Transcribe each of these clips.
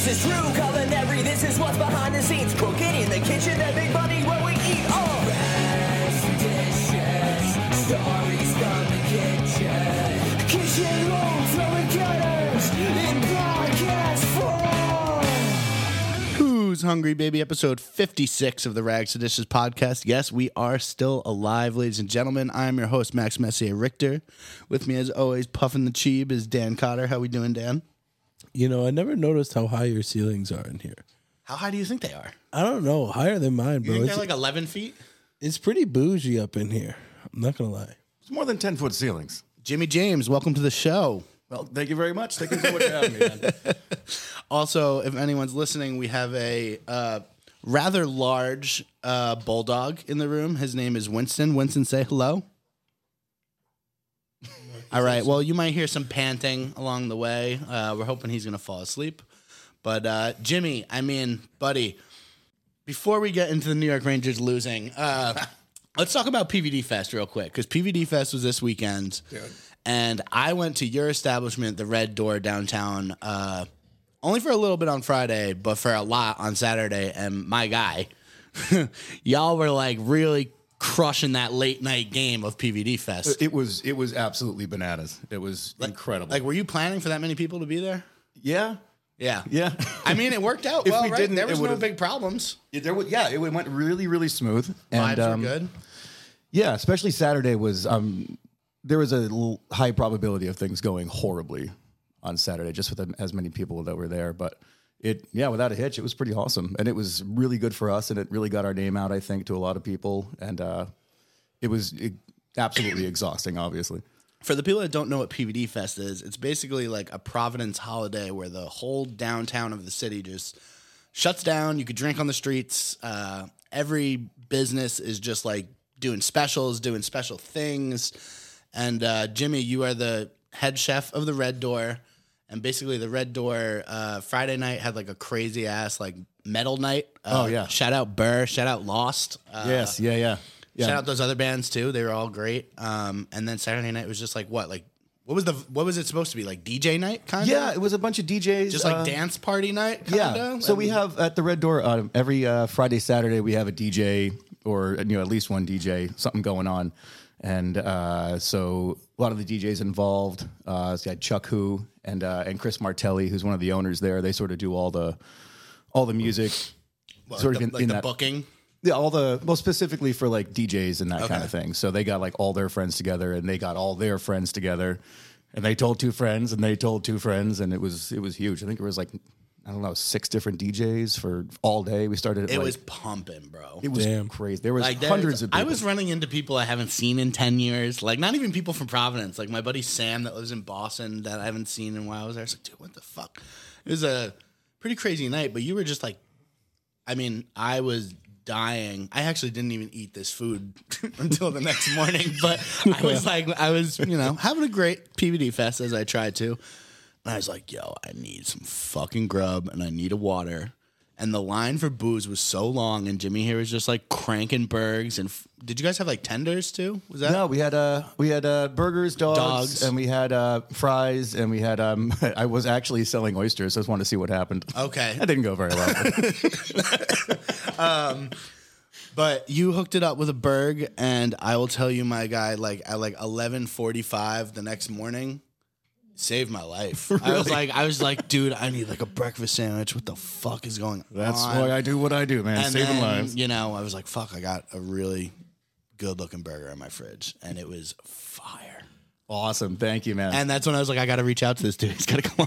This is true culinary, this is what's behind the scenes. Cooking in the kitchen, that big money where we eat. Oh, best dishes, stories from the kitchen. Kitchen roll, throwing cutters in podcast form. Who's Hungry Baby, episode 56 of the Rags to Dishes podcast. Yes, we are still alive, ladies and gentlemen. I'm your host, Max Messier Richter. With me, as always, puffing the cheeb is Dan Cotter. How we doing, Dan? You know, I never noticed how high your ceilings are in here. How high do you think they are? I don't know. Higher than mine, bro. You think they're like 11 feet? It's pretty bougie up in here. I'm not going to lie. It's more than 10-foot ceilings. Jimmy James, welcome to the show. Well, thank you very much. Thank you so much for having me, man. Also, if anyone's listening, we have a rather large bulldog in the room. His name is Winston. Winston, say hello. All right. Well, you might hear some panting along the way. We're hoping he's going to fall asleep. But Jimmy, I mean, buddy, before we get into the New York Rangers losing, let's talk about PVD Fest real quick, because PVD Fest was this weekend. Dude. And I went to your establishment, the Red Door downtown, only for a little bit on Friday, but for a lot on Saturday. And my guy, y'all were like really crushing that late night game of PVD Fest. It was absolutely bananas. It was incredible. Like, were you planning for that many people to be there? Yeah. Yeah. I mean, it worked out well, we right? didn't, There was it no would've- big problems. It went really, really smooth. Vibes And were good. yeah, especially Saturday was. There was a little high probability of things going horribly on Saturday, just with as many people that were there. But without a hitch, it was pretty awesome, and it was really good for us, and it really got our name out, I think, to a lot of people, and it was absolutely exhausting, obviously. For the people that don't know what PVD Fest is, it's basically like a Providence holiday where the whole downtown of the city just shuts down. You could drink on the streets. Every business is just like doing specials, doing special things. And Jimmy, you are the head chef of the Red Door. And basically the Red Door Friday night had like a crazy ass like metal night. Oh, yeah. Shout out Burr. Shout out Lost. Yes. Yeah. Shout out those other bands too. They were all great. And then Saturday night was just like what was it supposed to be, like DJ night kind of? Yeah, it was a bunch of DJs. Just like dance party night kind of? Yeah. So we have at the Red Door every Friday, Saturday we have a DJ or at least one DJ, something going on. And so a lot of the DJs involved. So you had Chuck Hu and Chris Martelli, who's one of the owners there. They sort of do all the music. Well, sort like of the booking. Yeah, specifically for like DJs and that kind of thing. So they got like all their friends together, and they got all their friends together, and they told two friends, and they told two friends, and it was huge. I think it was like, I don't know, 6 different DJs for all day. We started. It was pumping, bro. It was crazy. There was like hundreds of people. I was running into people I haven't seen in 10 years. Like, not even people from Providence. Like, my buddy Sam that lives in Boston that I haven't seen in a while was there. I was like, dude, what the fuck? It was a pretty crazy night, but you were just like, I mean, I was dying. I actually didn't even eat this food until the next morning, but I was having a great PVD Fest as I tried to. And I was like, yo, I need some fucking grub and I need a water. And the line for booze was so long, and Jimmy here was just like cranking burgers. And did you guys have like tenders too? Was that? No, we had burgers, dogs, and we had fries, and we had I was actually selling oysters. So I just wanted to see what happened. Okay, that didn't go very well. But you hooked it up with a burg, and I will tell you, my guy, like at like 11:45 the next morning, saved my life. Really? I was like, dude, I need like a breakfast sandwich. What the fuck is going on? That's why I do what I do, man. And Saving then, lives. I was like, fuck, I got a really good looking burger in my fridge, and it was fire. Awesome. Thank you, man. And that's when I was like, I got to reach out to this dude. He's got to come on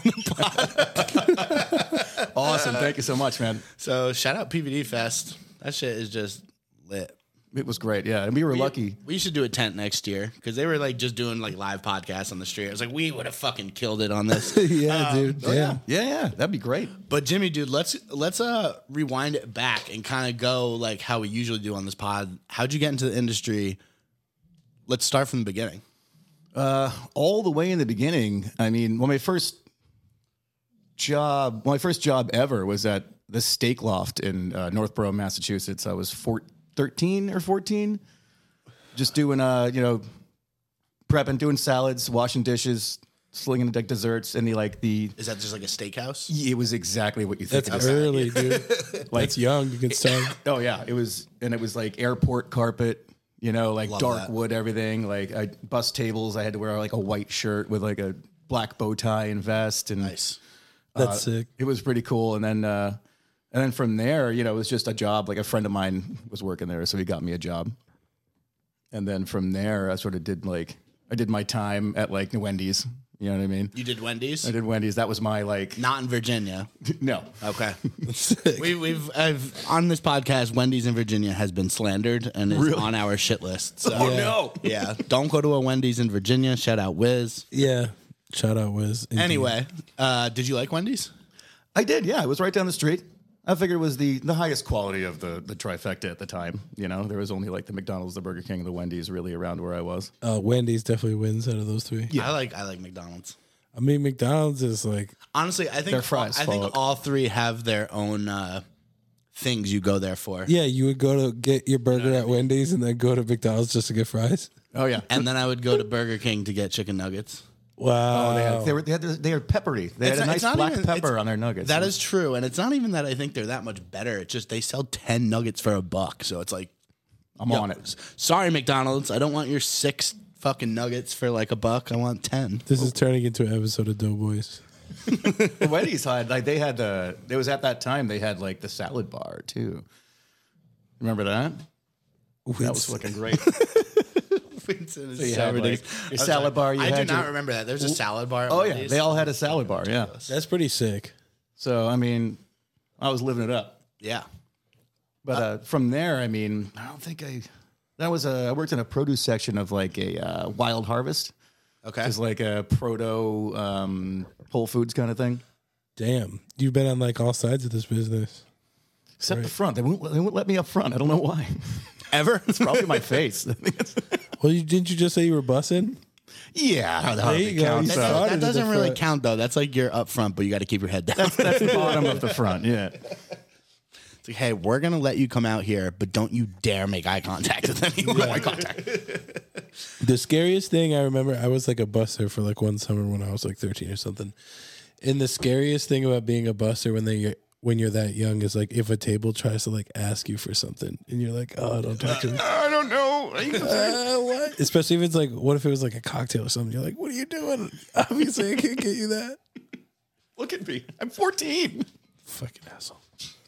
the pod. Awesome. Thank you so much, man. So shout out PVD Fest. That shit is just lit. It was great, yeah. And we were lucky. We should do a tent next year, because they were like just doing like live podcasts on the street. I was like, we would have fucking killed it on this. Yeah, dude. Yeah. That'd be great. But Jimmy, dude, let's rewind it back and kind of go like how we usually do on this pod. How'd you get into the industry? Let's start from the beginning. All the way in the beginning, I mean, my first job ever was at the Steak Loft in Northborough, Massachusetts. I was 13 or 14, just doing, prepping, doing salads, washing dishes, slinging like desserts and the. Is that just like a steakhouse? It was exactly what you think. That's it is. early, dude. That's young. You can start. Oh yeah, it was like airport carpet, like Love dark that. wood, everything. Like bus tables, I had to wear like a white shirt with like a black bow tie and vest, and Nice. That's sick. it was pretty cool. And then from there, it was just a job. Like a friend of mine was working there, so he got me a job. And then from there, I sort of did my time at like Wendy's. You know what I mean? You did Wendy's? I did Wendy's. That was my like Not in Virginia. no. Okay. I've on this podcast, Wendy's in Virginia has been slandered and is on our shit list. So, Oh no. yeah, don't go to a Wendy's in Virginia. Shout out Wiz. Yeah. Shout out, Wiz. Indeed. Anyway, did you like Wendy's? I did, yeah. It was right down the street. I figured it was the highest quality of the trifecta at the time. There was only like the McDonald's, the Burger King, and the Wendy's really around where I was. Wendy's definitely wins out of those three. Yeah, I like McDonald's. I mean, McDonald's is like, Honestly, I think Their fries I think fall. all three have their own things you go there for. yeah, you would go to get your burger at Wendy's and then go to McDonald's just to get fries. Oh yeah. And then I would go to Burger King to get chicken nuggets. Wow. They were peppery. They had a nice black pepper on their nuggets. That is true, and it's not even that I think they're that much better. It's just they sell 10 nuggets for $1, so it's like I'm on it. Sorry, McDonald's, I don't want your 6 fucking nuggets for like $1. I want 10. This is turning into an episode of Doughboys. Wendy's had it was at that time they had like the salad bar too. Remember that? That was looking great. Vincent is So you so had, like, ridiculous. your I'm salad bar, you I do had not your- remember that. There's a salad bar. At Oh yeah, Wendy's. they all had a salad bar. Yeah. That's pretty sick. So I mean, I was living it up. Yeah. But from there, I mean, I don't think I worked in a produce section of like a Wild Harvest. Okay. It's like a proto Whole Foods kind of thing. Damn. You've been on like all sides of this business. Except the front. They won't let me up front. I don't know why. Ever? It's probably my face. Well, didn't you just say you were bussing? Yeah. How There you go. counts. You That, started that at the doesn't really front. count though. That's like you're up front, but you got to keep your head down. That's the bottom of the front. Yeah. It's like, hey, we're gonna let you come out here, but don't you dare make eye contact with anyone. Eye contact. The scariest thing I remember, I was like a busser for like one summer when I was like 13 or something. And the scariest thing about being a busser when you're that young is like if a table tries to like ask you for something and you're like, oh, don't talk to me. I don't know. What? Especially if it's like, what if it was like a cocktail or something? You're like, what are you doing? Obviously, I can't get you that. Look at me. I'm 14. Fucking asshole.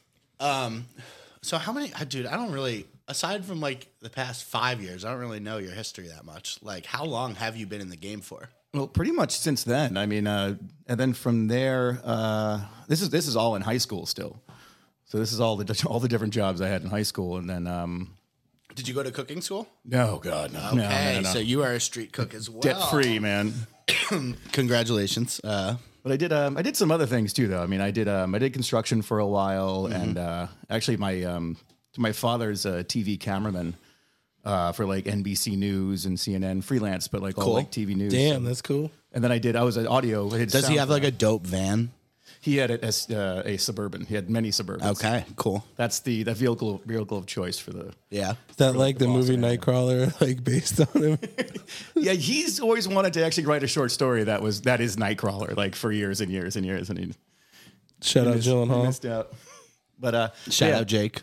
So how many, dude? I don't really. Aside from like the past 5 years, I don't really know your history that much. Like, how long have you been in the game for? Well, pretty much since then. I mean, and then from there, this is all in high school still. So this is all the different jobs I had in high school, and then Did you go to cooking school? no, God, no, Okay, no. so you are a street cook as well. Debt free, man. Congratulations. But I did some other things too, though. I mean, I did construction for a while, and actually, my father's a TV cameraman for like NBC News and CNN, freelance, but like all Cool. like TV news. Damn, that's cool. And then I was an audio. I did Does he sound have for like that. a dope van? He had a Suburban. He had many Suburbans. Okay, cool. That's the vehicle of choice for the. Yeah. Is that like the movie Nightcrawler, like based on him? Yeah, he's always wanted to actually write a short story that is Nightcrawler, like for years and years and years, and he Shout out he Gyllenhaal. missed out. But Shout out Jake.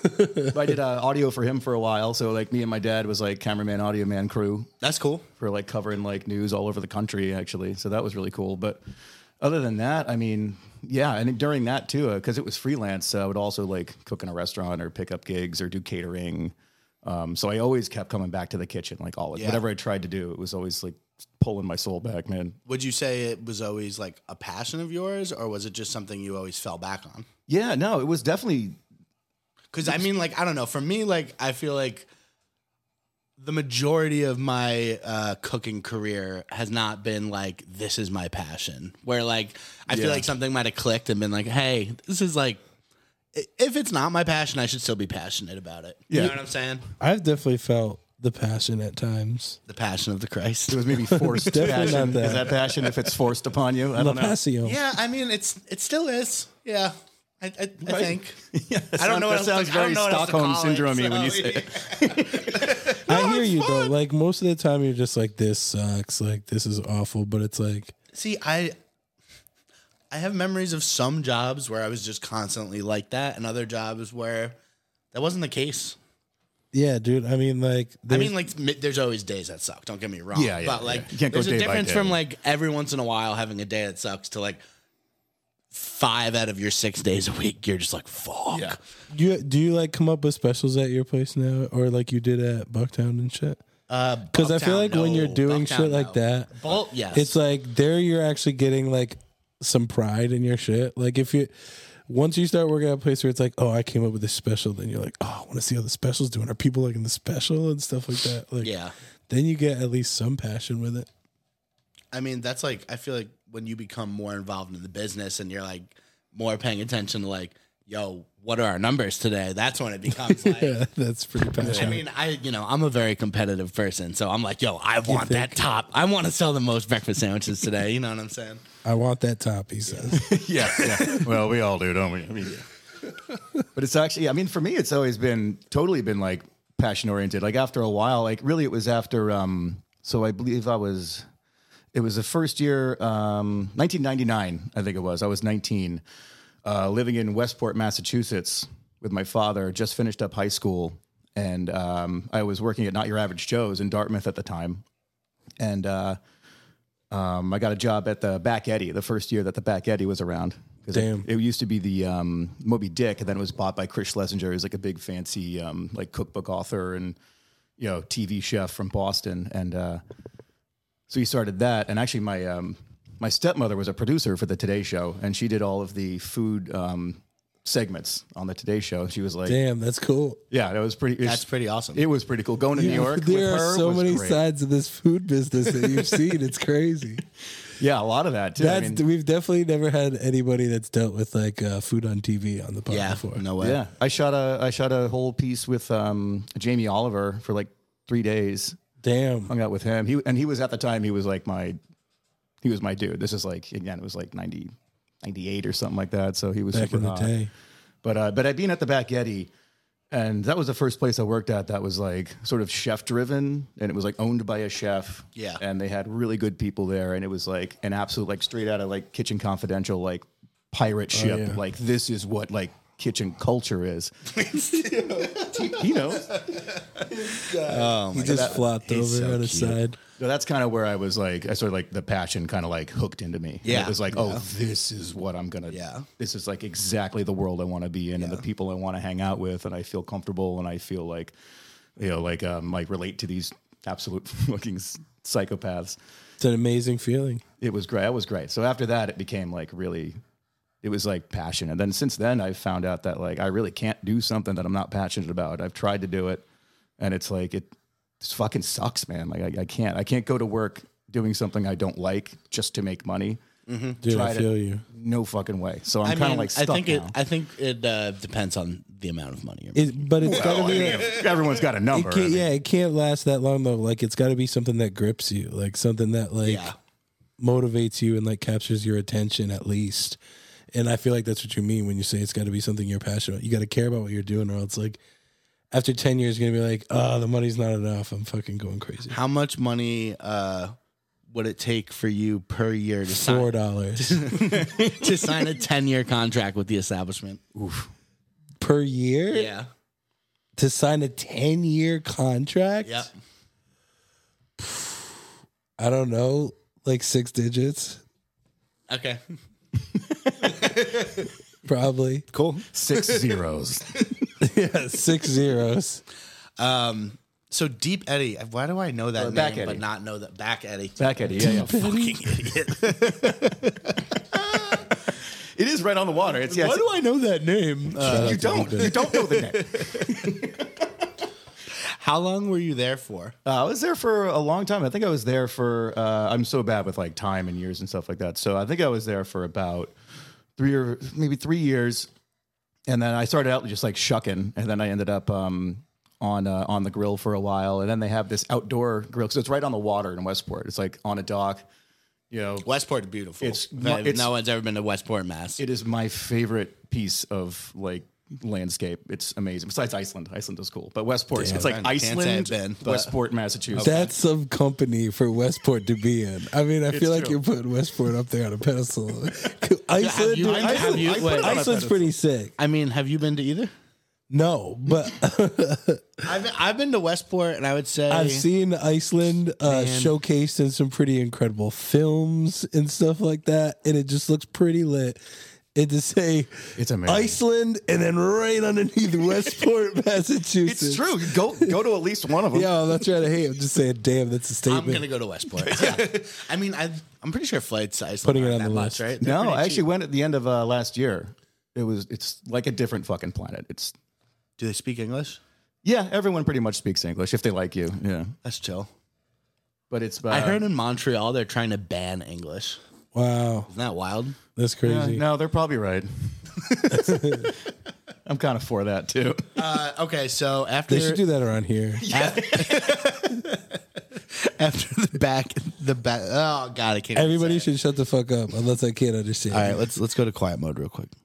I did audio for him for a while. So like me and my dad was like cameraman, audio man crew That's cool. for like covering like news all over the country actually. So that was really cool. But other than that, I mean, yeah. And during that too, because it was freelance, I would also like cook in a restaurant or pick up gigs or do catering. So I always kept coming back to the kitchen, like whatever I tried to do, it was always like pulling my soul back, man. Would you say it was always like a passion of yours, or was it just something you always fell back on? Yeah, no, it was definitely. Because I mean, like, I don't know. For me, like, I feel like the majority of my cooking career has not been like, this is my passion. Where, like, I feel Yeah. like something might have clicked and been like, hey, this is like, if it's not my passion, I should still be passionate about it. You Yeah. know what I'm saying? I've definitely felt the passion at times. The passion of the Christ. It was maybe forced Definitely passion. not that. Is that passion if it's forced upon you? I La don't know. Passion. Yeah, I mean, it still is. Yeah. I think. Yeah, I don't know what that else sounds to- I very don't know what else to Stockholm call it, syndrome when you so, say it. I hear you though. Like most of the time, you're just like, this sucks. Like this is awful. But it's like See, I have memories of some jobs where I was just constantly like that, and other jobs where that wasn't the case. Yeah, dude. I mean, like, There's always days that suck. Don't get me wrong. Yeah, But like, you can't go there's a day by difference day. from like every once in a while having a day that sucks to like 5 out of your 6 days a week. You're just like, fuck. Yeah. do you like come up with specials at your place now, or like you did at Bucktown and shit? Because I feel Bucktown, like when you're no. doing Bucktown, shit like no. that, Bolt, yes. it's like there you're actually getting like some pride in your shit. Like if you once you start working at a place where it's like, oh, I came up with this special, then you're like, oh, I want to see how the special's doing. Are people liking the special and stuff like that? Like, Yeah. Then you get at least some passion with it. I mean, that's like, I feel like when you become more involved in the business and you're like more paying attention to like, yo, what are our numbers today? That's when it becomes like, Yeah, that's pretty passionate. I mean, I'm a very competitive person, so I'm like, yo, I want that top. I want to sell the most breakfast sandwiches today. You know what I'm saying? I want that top, he says. Yeah. Well, we all do, don't we? I mean, but it's actually, I mean, for me, it's always been totally been like passion oriented. Like after a while, like really, it was after. So I believe it was the first year, 1999. I think it was. I was 19, living in Westport, Massachusetts, with my father. Just finished up high school, and I was working at Not Your Average Joe's in Dartmouth at the time, and. I got a job at the Back Eddy the first year that the Back Eddy was around. Damn. It used to be the Moby Dick, and then it was bought by Chris Schlesinger, who's like a big fancy like cookbook author and TV chef from Boston. And so he started that. And actually, my stepmother was a producer for the Today Show, and she did all of the food segments on the Today Show. She was like, Damn, that's cool. yeah, that was pretty. That's pretty awesome. It was pretty cool. Going to New York. There with are her so was many great. sides of this food business that you've seen. It's crazy. Yeah, a lot of that too. We've definitely never had anybody that's dealt with like food on TV on the pod Yeah, before. no way. Yeah, I shot a whole piece with Jamie Oliver for like 3 days. Damn. Hung out with him. He was at the time he was my dude. This is like again it was like 98 or something like that. So he was Back super in the hot. day. But I'd been at the Back Eddy, and that was the first place I worked at that was like sort of chef driven, and it was like owned by a chef. Yeah. And they had really good people there, and it was like an absolute like straight out of like Kitchen Confidential like pirate ship. yeah. Like this is what like kitchen culture is. He knows. He just flopped He's over so on his cute. side. So that's kind of where I was like, I sort of like the passion kind of like hooked into me. And Yeah. it was like, oh, this is what I'm going to, Yeah. this is like exactly the world I want to be in and the people I want to hang out with. And I feel comfortable and I feel like, like relate to these absolute fucking psychopaths. It's an amazing feeling. It was great. It was great. So after that, it became like really, it was like passion. And then since then I've found out that like, I really can't do something that I'm not passionate about. I've tried to do it and it's like, it fucking sucks, man. Like I can't go to work doing something I don't like just to make money. Dude, I Tried feel it. you. No fucking way. So I'm kind of like stuck now. I think it depends on the amount of money you're making. But it's got to be. Everyone's got a number. It can't, I mean, yeah, it can't last that long though. Like it's got to be something that grips you, like something that like Yeah. motivates you and like captures your attention at least. And I feel like that's what you mean when you say it's got to be something you're passionate about. You got to care about what you're doing, or else like after 10 years, you're gonna be like, oh, the money's not enough. I'm fucking going crazy. How much money would it take for you per year to sign, $4 to sign a 10-year contract with the establishment? per year Yeah. to sign a 10-year contract. Yep. I don't know, like 6 digits, Okay. probably. cool. 6 zeros. Yeah, 6 zeros. So Deep Eddy, why do I know that name Back Eddy. but not know that Back Eddy? Back Eddy. Yeah, yeah. Fucking idiot. It is right on the water. It's yeah. Why do I know that name? You don't know the name. How long were you there for? I was there for a long time. I think I was there for. I'm so bad with like time and years and stuff like that. So I think I was there for about 3 years, and then I started out just like shucking, and then I ended up on the grill for a while, and then they have this outdoor grill. So it's right on the water in Westport. It's like on a dock. You know, Westport is beautiful. It's- No one's ever been to Westport, Mass. it is my favorite piece of like landscape. It's amazing. Besides Iceland. Iceland is cool. But Westport, Damn, it's like can't say I've Iceland, been, but- Westport, Massachusetts. That's some company for Westport to be in. I mean, I feel like true. you're putting Westport up there on a pedestal. Iceland, you- have you- wait, Iceland's pretty sick. I mean, have you been to either? No, but I've been to Westport, and I would say I've seen Iceland showcased in some pretty incredible films and stuff like that, and it just looks pretty lit. And to say It's amazing. Iceland and then right underneath Westport, Massachusetts. It's true. Go to at least one of them. Yeah, I'm not trying to hate. I'm just saying, damn, that's a statement. I'm gonna go to Westport. Yeah. I mean, I'm pretty sure flights to Iceland Putting it aren't on that the much, list. right? They're No, pretty I actually cheap. went at the end of last year. It's like a different fucking planet. It's Do they speak English? yeah, everyone pretty much speaks English if they like you. Yeah, That's chill. but it's I heard in Montreal they're trying to ban English. Wow, Isn't that wild? that's yeah, crazy. no, they're probably right. I'm kind of for that too. Okay, so after They should do that around here. after the back. Oh god, I can't. Everybody should shut the fuck up unless I can't understand. All right, let's go to quiet mode real quick.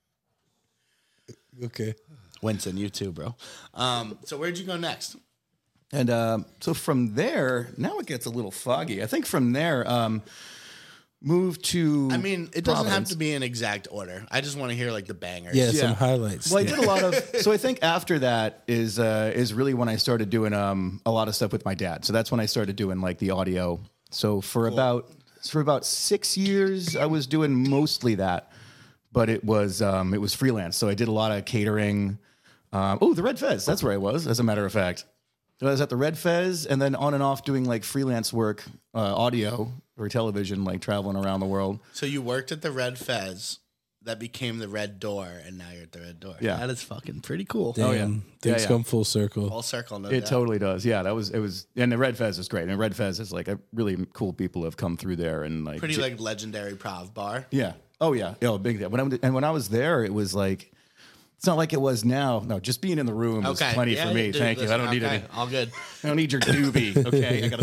Okay. Winston, you too, bro. So where'd you go next? And so from there, now it gets a little foggy. I think from there, moved to. I mean, it doesn't have Providence. to be in exact order. I just want to hear like the bangers. Yeah, Yeah. some highlights. Well, I did a lot of. So I think after that is really when I started doing a lot of stuff with my dad. So that's when I started doing like the audio. So for about 6 years, I was doing mostly that, but it was freelance. So I did a lot of catering. The Red Fez. That's where I was, as a matter of fact. So I was at the Red Fez, and then on and off doing like freelance work, audio or television, like traveling around the world. So you worked at the Red Fez, that became the Red Door, and now you're at the Red Door. Yeah. That is fucking pretty cool. Damn, yeah. things Yeah. come full circle. Full circle. No It doubt. totally does. Yeah, it was, and the Red Fez is great. And Red Fez is like a really cool people have come through there and like Pretty like legendary Prov bar. yeah. Oh yeah, big deal. When I was there, it was like it's not like it was now. No, just being in the room was Okay. plenty Yeah, for me. dude, Thank you. I listen, don't need okay, any. all good. I don't need your doobie. Okay, I got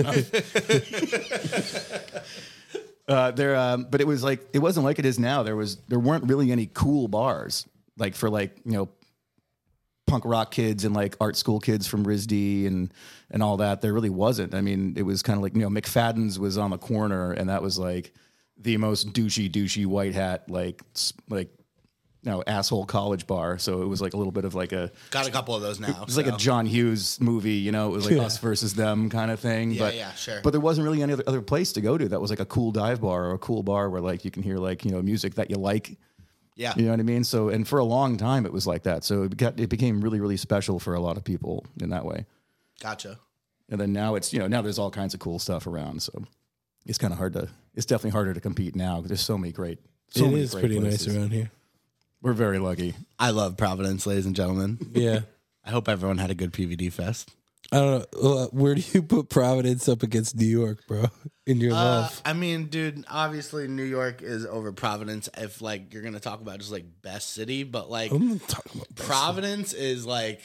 enough. But it was like it wasn't like it is now. There weren't really any cool bars like for like punk rock kids and like art school kids from RISD and all that. There really wasn't. I mean, it was kind of like McFadden's was on the corner, and that was like the most douchey white hat like asshole college bar. So it was like a little bit of like a. Got a couple of those now. It was like a John Hughes movie, it was like us versus them kind of thing. Yeah, but, yeah, sure. But there wasn't really any other place to go to that was like a cool dive bar or a cool bar where like you can hear like, music that you like. Yeah. You know what I mean? So, and for a long time it was like that. So it became really, really special for a lot of people in that way. Gotcha. And then now it's, now there's all kinds of cool stuff around. So it's kind of it's definitely harder to compete now. There's so many great, It is pretty nice around here. We're very lucky. I love Providence, ladies and gentlemen. Yeah. I hope everyone had a good PVD fest. I don't know. Where do you put Providence up against New York, bro? In your love? I mean, dude, obviously New York is over Providence if like you're gonna talk about just like best city, but like I'm not talking about Providence is like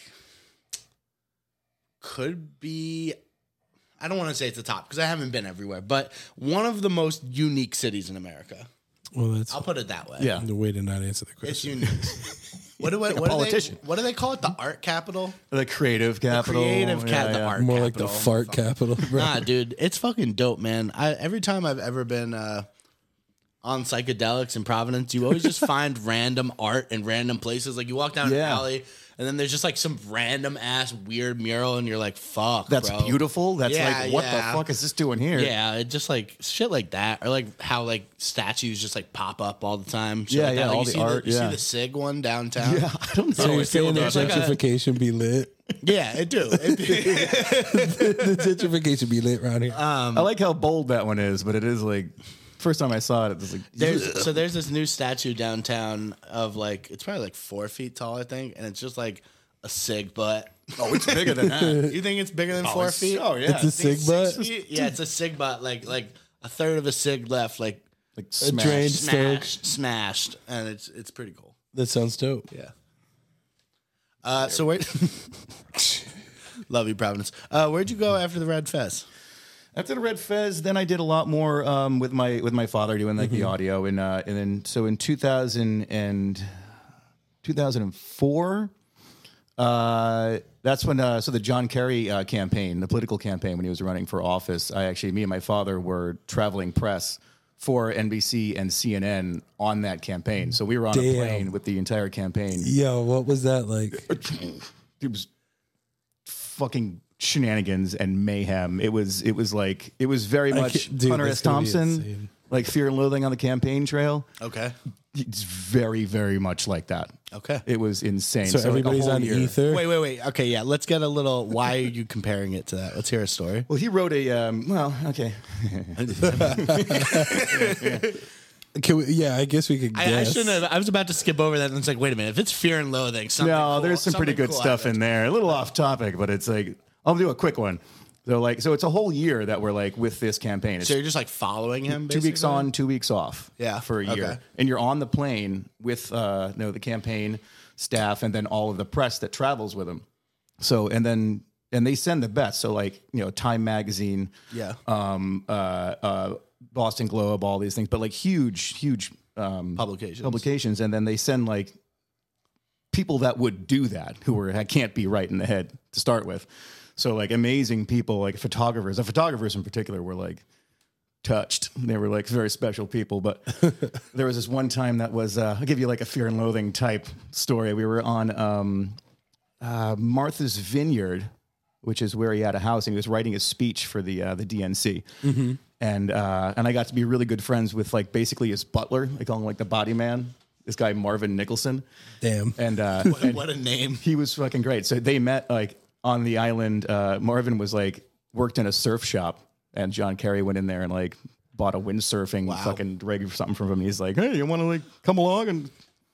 could be. I don't want to say it's the top because I haven't been everywhere, but one of the most unique cities in America. Well, that's I'll put it that way. Yeah. the way to not answer the It's question. unique. What do politician. what do they call it? The art capital? The creative capital. The art More capital. like the fart capital, bro. Nah, dude, it's fucking dope, man. Every time I've ever been on psychedelics in Providence, you always just find random art in random places. Like you walk down an Yeah. alley, and then there's just like some random ass weird mural, and you're like, "Fuck, That's bro." beautiful. That's Yeah, like, what the yeah. fuck is this doing here? Yeah, it just like shit like that, or like how like statues just like pop up all the time. Shit Yeah, like yeah, that. Like, all you the see art, You see yeah. the SIG one downtown. Yeah, I don't know. So you're saying that there's like a- gentrification be lit? Yeah, it do. The gentrification be lit around here. I like how bold that one is, but it is like first time I saw it, it was like There's this new statue downtown of like it's probably like 4 feet tall, I think, and it's just like a SIG butt. oh, it's bigger than that. You think it's bigger than 4 feet? Oh yeah, It's a SIG butt? Yeah, it's a SIG butt, like a third of a SIG left, like like A smashed. drained stoke. smashed, and it's pretty cool. That sounds dope. Yeah. So where? Love you, Providence. Where'd you go after the Red Fez? After the Red Fez, then I did a lot more with my father doing like the audio, and then so in 2000 and 2004. That's when, so the John Kerry campaign, the political campaign when he was running for office, me and my father were traveling press for NBC and CNN on that campaign. So we were on a plane with the entire campaign. Yo, what was that like? It was fucking shenanigans and mayhem. It was very much Hunter S. Thompson, like Fear and Loathing on the campaign trail. Okay. It's very, very much like that. Okay. It was insane. So everybody's on ether. Wait. Okay, yeah. Let's get a little. Why are you comparing it to that? Let's hear a story. Well, he wrote a. Okay. I guess we could guess. I shouldn't have. I was about to skip over that, and it's like, wait a minute. If it's Fear and Loathing, something. No, cool, there's some pretty good cool stuff happens. in there. A little off topic, but it's like I'll do a quick one. So it's a whole year that we're like with this campaign. It's So you're just like following him. 2 weeks on, 2 weeks off. Yeah, for a year, okay. and you're on the plane with the campaign staff and then all of the press that travels with them. So and they send the best. So Time Magazine, Yeah. Boston Globe, all these things, but like huge publications, and then they send like people that would do that who can't be right in the head to start with. So like amazing people, like photographers. The photographers in particular were like touched. They were like very special people. But there was this one time that was I'll give you like a Fear and Loathing type story. We were on Martha's Vineyard, which is where he had a house, and he was writing a speech for the DNC. Mm-hmm. And I got to be really good friends with like basically his butler. They call him like the body man. This guy Marvin Nicholson. Damn. And What a name. he was fucking great. So they met like on the island. Marvin was like worked in a surf shop, and John Kerry went in there and like bought a windsurfing fucking rig or something from him. And he's like, "Hey, you want to like come along and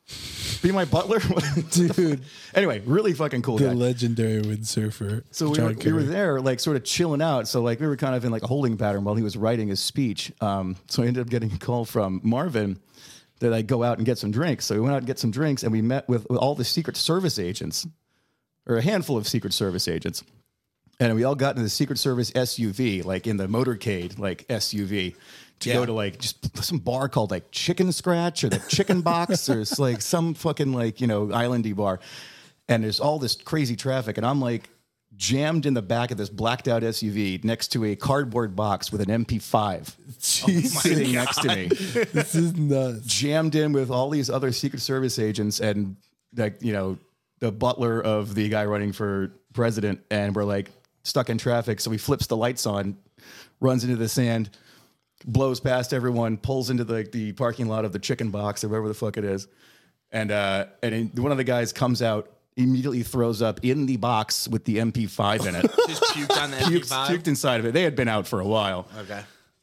be my butler?" Dude. Anyway, really fucking cool The guy. legendary windsurfer. So we were there, like sort of chilling out. So like we were kind of in like a holding pattern while he was writing his speech. So I ended up getting a call from Marvin that I go out and get some drinks. So we went out and get some drinks, and we met with all the Secret Service agents, or a handful of Secret Service agents. And we all got into the Secret Service SUV, like in the motorcade, like SUV, to go to like just some bar called like Chicken Scratch or the Chicken Box or it's like some fucking like, islandy bar. And there's all this crazy traffic. And I'm like jammed in the back of this blacked out SUV next to a cardboard box with an MP5 sitting next to me. This is nuts. Jammed in with all these other Secret Service agents and like, the butler of the guy running for president. And we're like stuck in traffic. So he flips the lights on, runs into the sand, blows past everyone, pulls into the parking lot of the Chicken Box or wherever the fuck it is. And one of the guys comes out, immediately throws up in the box with the MP5 in it. Just puked on the MP5. Puked inside of it. They had been out for a while. Okay.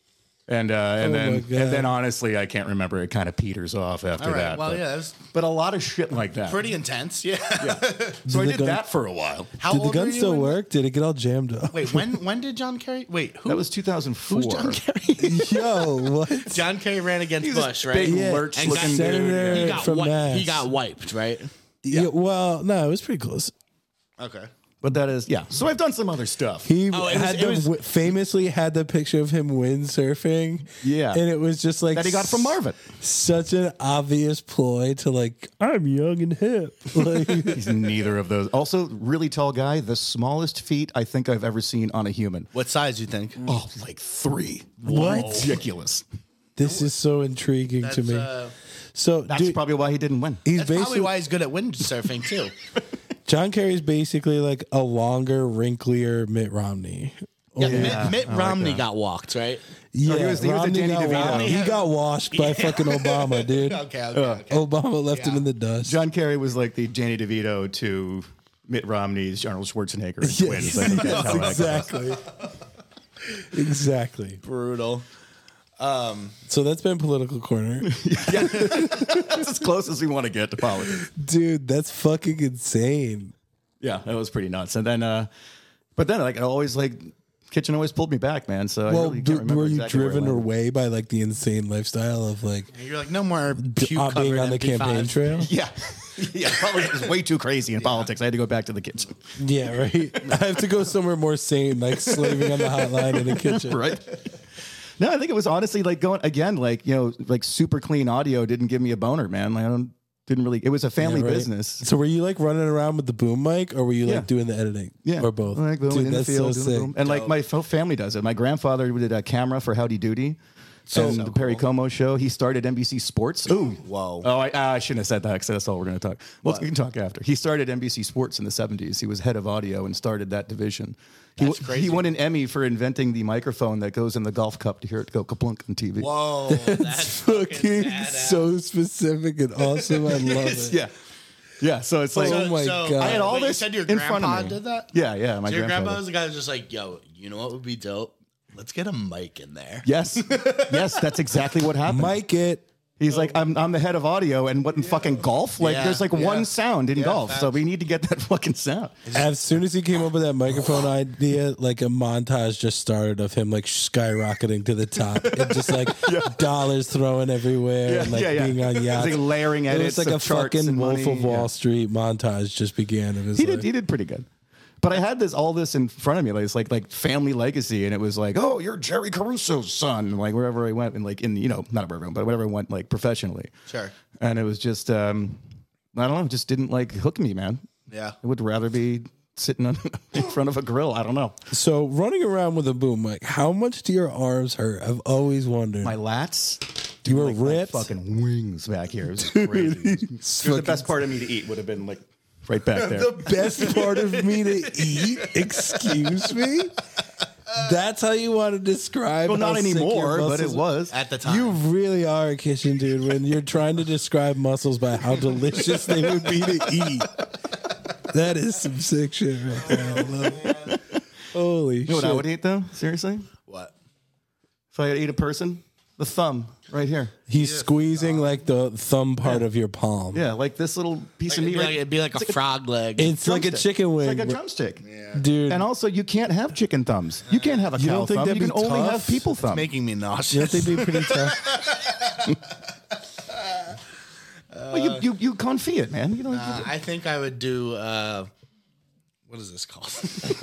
And my God. then honestly, I can't remember. It kind of peters off after All right. that. Well, but, yeah, that was but a lot of shit like that. pretty intense. Yeah. So I the did gun- that for a while. How Did the old were gun you still when- work? Did it get all jammed up? Wait, when did John Kerry? Wait, who? That was 2004. Who's John Kerry? Yo, what? John Kerry ran against He was Bush, a right? big Yeah. lurch And looking got- Senator dude. He got from Mass. He got wiped, right? Yeah, well, no, it was pretty close. Okay. But that is, yeah. So I've done some other stuff. He Oh, it was- had it was- famously had the picture of him windsurfing. Yeah. And it was just like That he got from Marvin. Such an obvious ploy to like, I'm young and hip. Like, He's neither of those. Also, really tall guy. The smallest feet I think I've ever seen on a human. What size do you think? Oh, like 3. What? Ridiculous. this is so intriguing to me. So That's dude, probably why he didn't win. he's That's probably basically why he's good at windsurfing too. John Kerry's basically like a longer, wrinklier Mitt Romney. Yeah, Mitt I like Romney that. got walked, right? Yeah, he was the Romney Danny got DeVito. walked. He got washed by fucking Obama, dude. Okay. Obama left him in the dust. John Kerry was like the Danny DeVito to Mitt Romney's Arnold Schwarzenegger and twins. I think that's how that goes. Exactly. Exactly. Brutal. So that's been Political Corner. That's as close as we want to get to politics. Dude, that's fucking insane. Yeah, that was pretty nuts. And then, but then, like, I always like kitchen always pulled me back, man. So I Well, really can't remember were you exactly where I driven landed. away by like the insane lifestyle of like You're like, no more puke being covered on the MP5. campaign trail? Yeah, yeah. Probably was way too crazy in politics. I had to go back to the kitchen. Yeah, right. I have to go somewhere more sane, like slaving on the hotline in the kitchen. Right. No, I think it was honestly like going again, like, like super clean audio didn't give me a boner, man. Like, Didn't really. It was a family Yeah, right. business. So were you like running around with the boom mic, or were you Yeah. like doing the editing? Yeah, Or both? Like, Dude, in the that's field, so doing the sick. boom. And like my family does it. My grandfather did a camera for Howdy Doody. So the Perry Como show. He started NBC Sports. Ooh, Whoa. Oh, I shouldn't have said that because that's all we're going to talk. Well, we can talk after. He started NBC Sports in the 70s. He was head of audio and started that division. That's crazy. He won an Emmy for inventing the microphone that goes in the golf cup to hear it go kaplunk on TV. Whoa. That's Fucking badass. so specific and awesome. I love it. Yeah. Yeah, so it's like, Oh my God. I had all wait, you this said your in front of grandpa me. did that? Yeah, yeah, my So your grandpa grandfather. was the guy who's just like, yo, you know what would be dope? Let's get a mic in there. Yes, yes, that's exactly what happened. Mic it. He's like, I'm the head of audio, and what in fucking golf? Like, Yeah, there's like yeah. one sound in golf, so facts. we need to get that fucking sound. As soon as he came up with that microphone idea, like a montage just started of him like skyrocketing to the top and just like dollars throwing everywhere and like being on yachts. Like layering It edits was like of a charts fucking and Wolf money, of Wall yeah. Street montage just began of his He life. did pretty good. But I had all this in front of me, like it's like family legacy, and it was like, oh, you're Jerry Caruso's son, like wherever I went, and like in not wherever I went, but wherever I went, like professionally. Sure. And it was just, I don't know, it just didn't like hook me, man. Yeah. I would rather be sitting in front of a grill. I don't know. So running around with a boom mic, how much do your arms hurt? I've always wondered. My lats, you were like my ripped. fucking wings back here. It was crazy. It was the best part of me to eat would have been like right back there. The best part of me to eat? Excuse me? That's how you want to describe Well, not how sick your anymore, but it muscles- was. At the time. You really are a kitchen dude when you're trying to describe muscles by how delicious they would be to eat. That is some sick shit right there. I love it. Holy You know what I shit. would eat though? Seriously? What? If I had to eat a person, the thumb right here. He's squeezing like the thumb part of your palm. Yeah, like this little piece of It'd meat. be Right, like, it'd be like a frog leg. It's like a drumstick. chicken wing. It's like a drumstick. Dude. And also, you can't have chicken thumbs. You can't have a You cow don't think thumb. You that'd can be only tough? have people thumb. making me You don't nauseous. think they'd be pretty tough? Well, you confit it, man. You know. I think I would do, what is this called?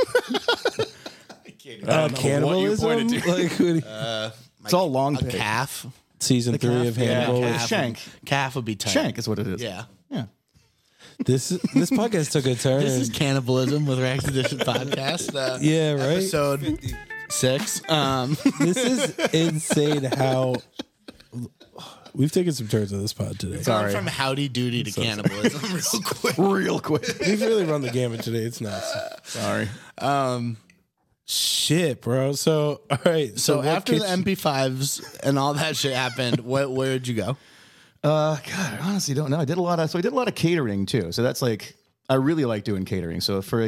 I can't even Cannibalism? pointed to. Like, what do you- it's all long A pig. calf. season 3 of Hannibal. Yeah. is- Shank. Calf would be tight. Shank is what it is. Yeah. Yeah. This podcast took a turn. This is Cannibalism with Rags Edition Podcast. Yeah, right? Episode 6. This is insane how we've taken some turns on this pod today. Going from howdy doody to cannibalism real quick. Real quick. We've really run the gamut today. It's nuts. Sorry. Shit, bro. So, all right. So what after the kitchen- MP5s and all that shit happened, where'd you go? God, I honestly don't know. I did a lot of catering too. So that's like, I really like doing catering. So for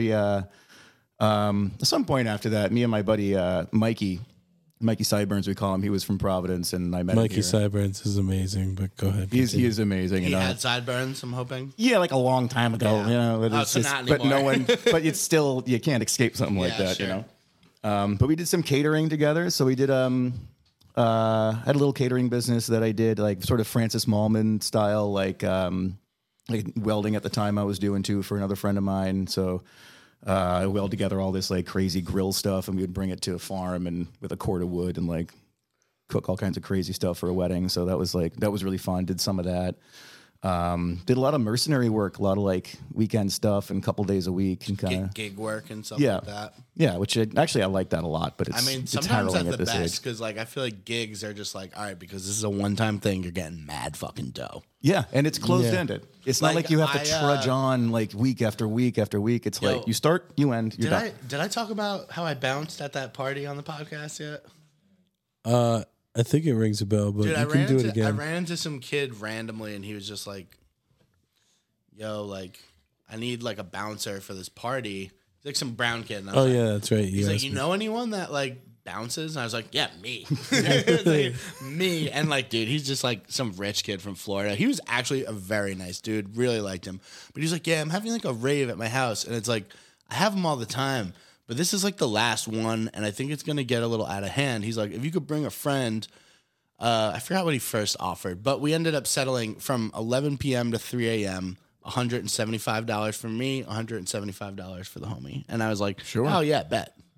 some point after that, me and my buddy Mikey Sideburns, we call him. He was from Providence, and I met Mikey him here. Sideburns is amazing, but go ahead. He is amazing. He and, had sideburns, I'm hoping. yeah, like a long time ago. Yeah. You know, but Oh, it's so just, not but no anymore. one. But it's still, you can't escape something like Yeah, that. sure. You know. But we did some catering together. So we did had a little catering business that I did, like sort of Francis Mallman style, like welding at the time I was doing too for another friend of mine. So I weld together all this like crazy grill stuff, and we would bring it to a farm and with a cord of wood and like cook all kinds of crazy stuff for a wedding. So that was really fun. Did some of that. Did a lot of mercenary work, a lot of like weekend stuff and a couple days a week and kind of Gig work and stuff yeah, like that. yeah. Which I like that a lot, but it's I mean, it's sometimes harrowing that's at the this best age. because, like, I feel like gigs are just like, all right, because this is a one-time thing, you're getting mad fucking dough. Yeah, and it's closed ended. It's not Like, like you have to I, trudge on like week after week after week. It's Yo, like you start, you end, you're done. Did I talk about how I bounced at that party on the podcast yet? I think it rings a bell, but Dude, you can do it again. I ran into some kid randomly, and he was just like, "Yo, like, I need like a bouncer for this party." He's like some brown kid. And I was Oh like, yeah, that's right. He's like, asked "You me. know anyone that like bounces?" And I was like, "Yeah, me." It's like, me. And like, dude, he's just like some rich kid from Florida. He was actually a very nice dude. Really liked him. But he's like, "Yeah, I'm having like a rave at my house," and it's like, I have them all the time. But this is like the last one, and I think it's gonna get a little out of hand. He's like, if you could bring a friend, I forgot what he first offered, but we ended up settling from 11 p.m. to 3 a.m. $175 for me, $175 for the homie, and I was like, sure, oh yeah, bet,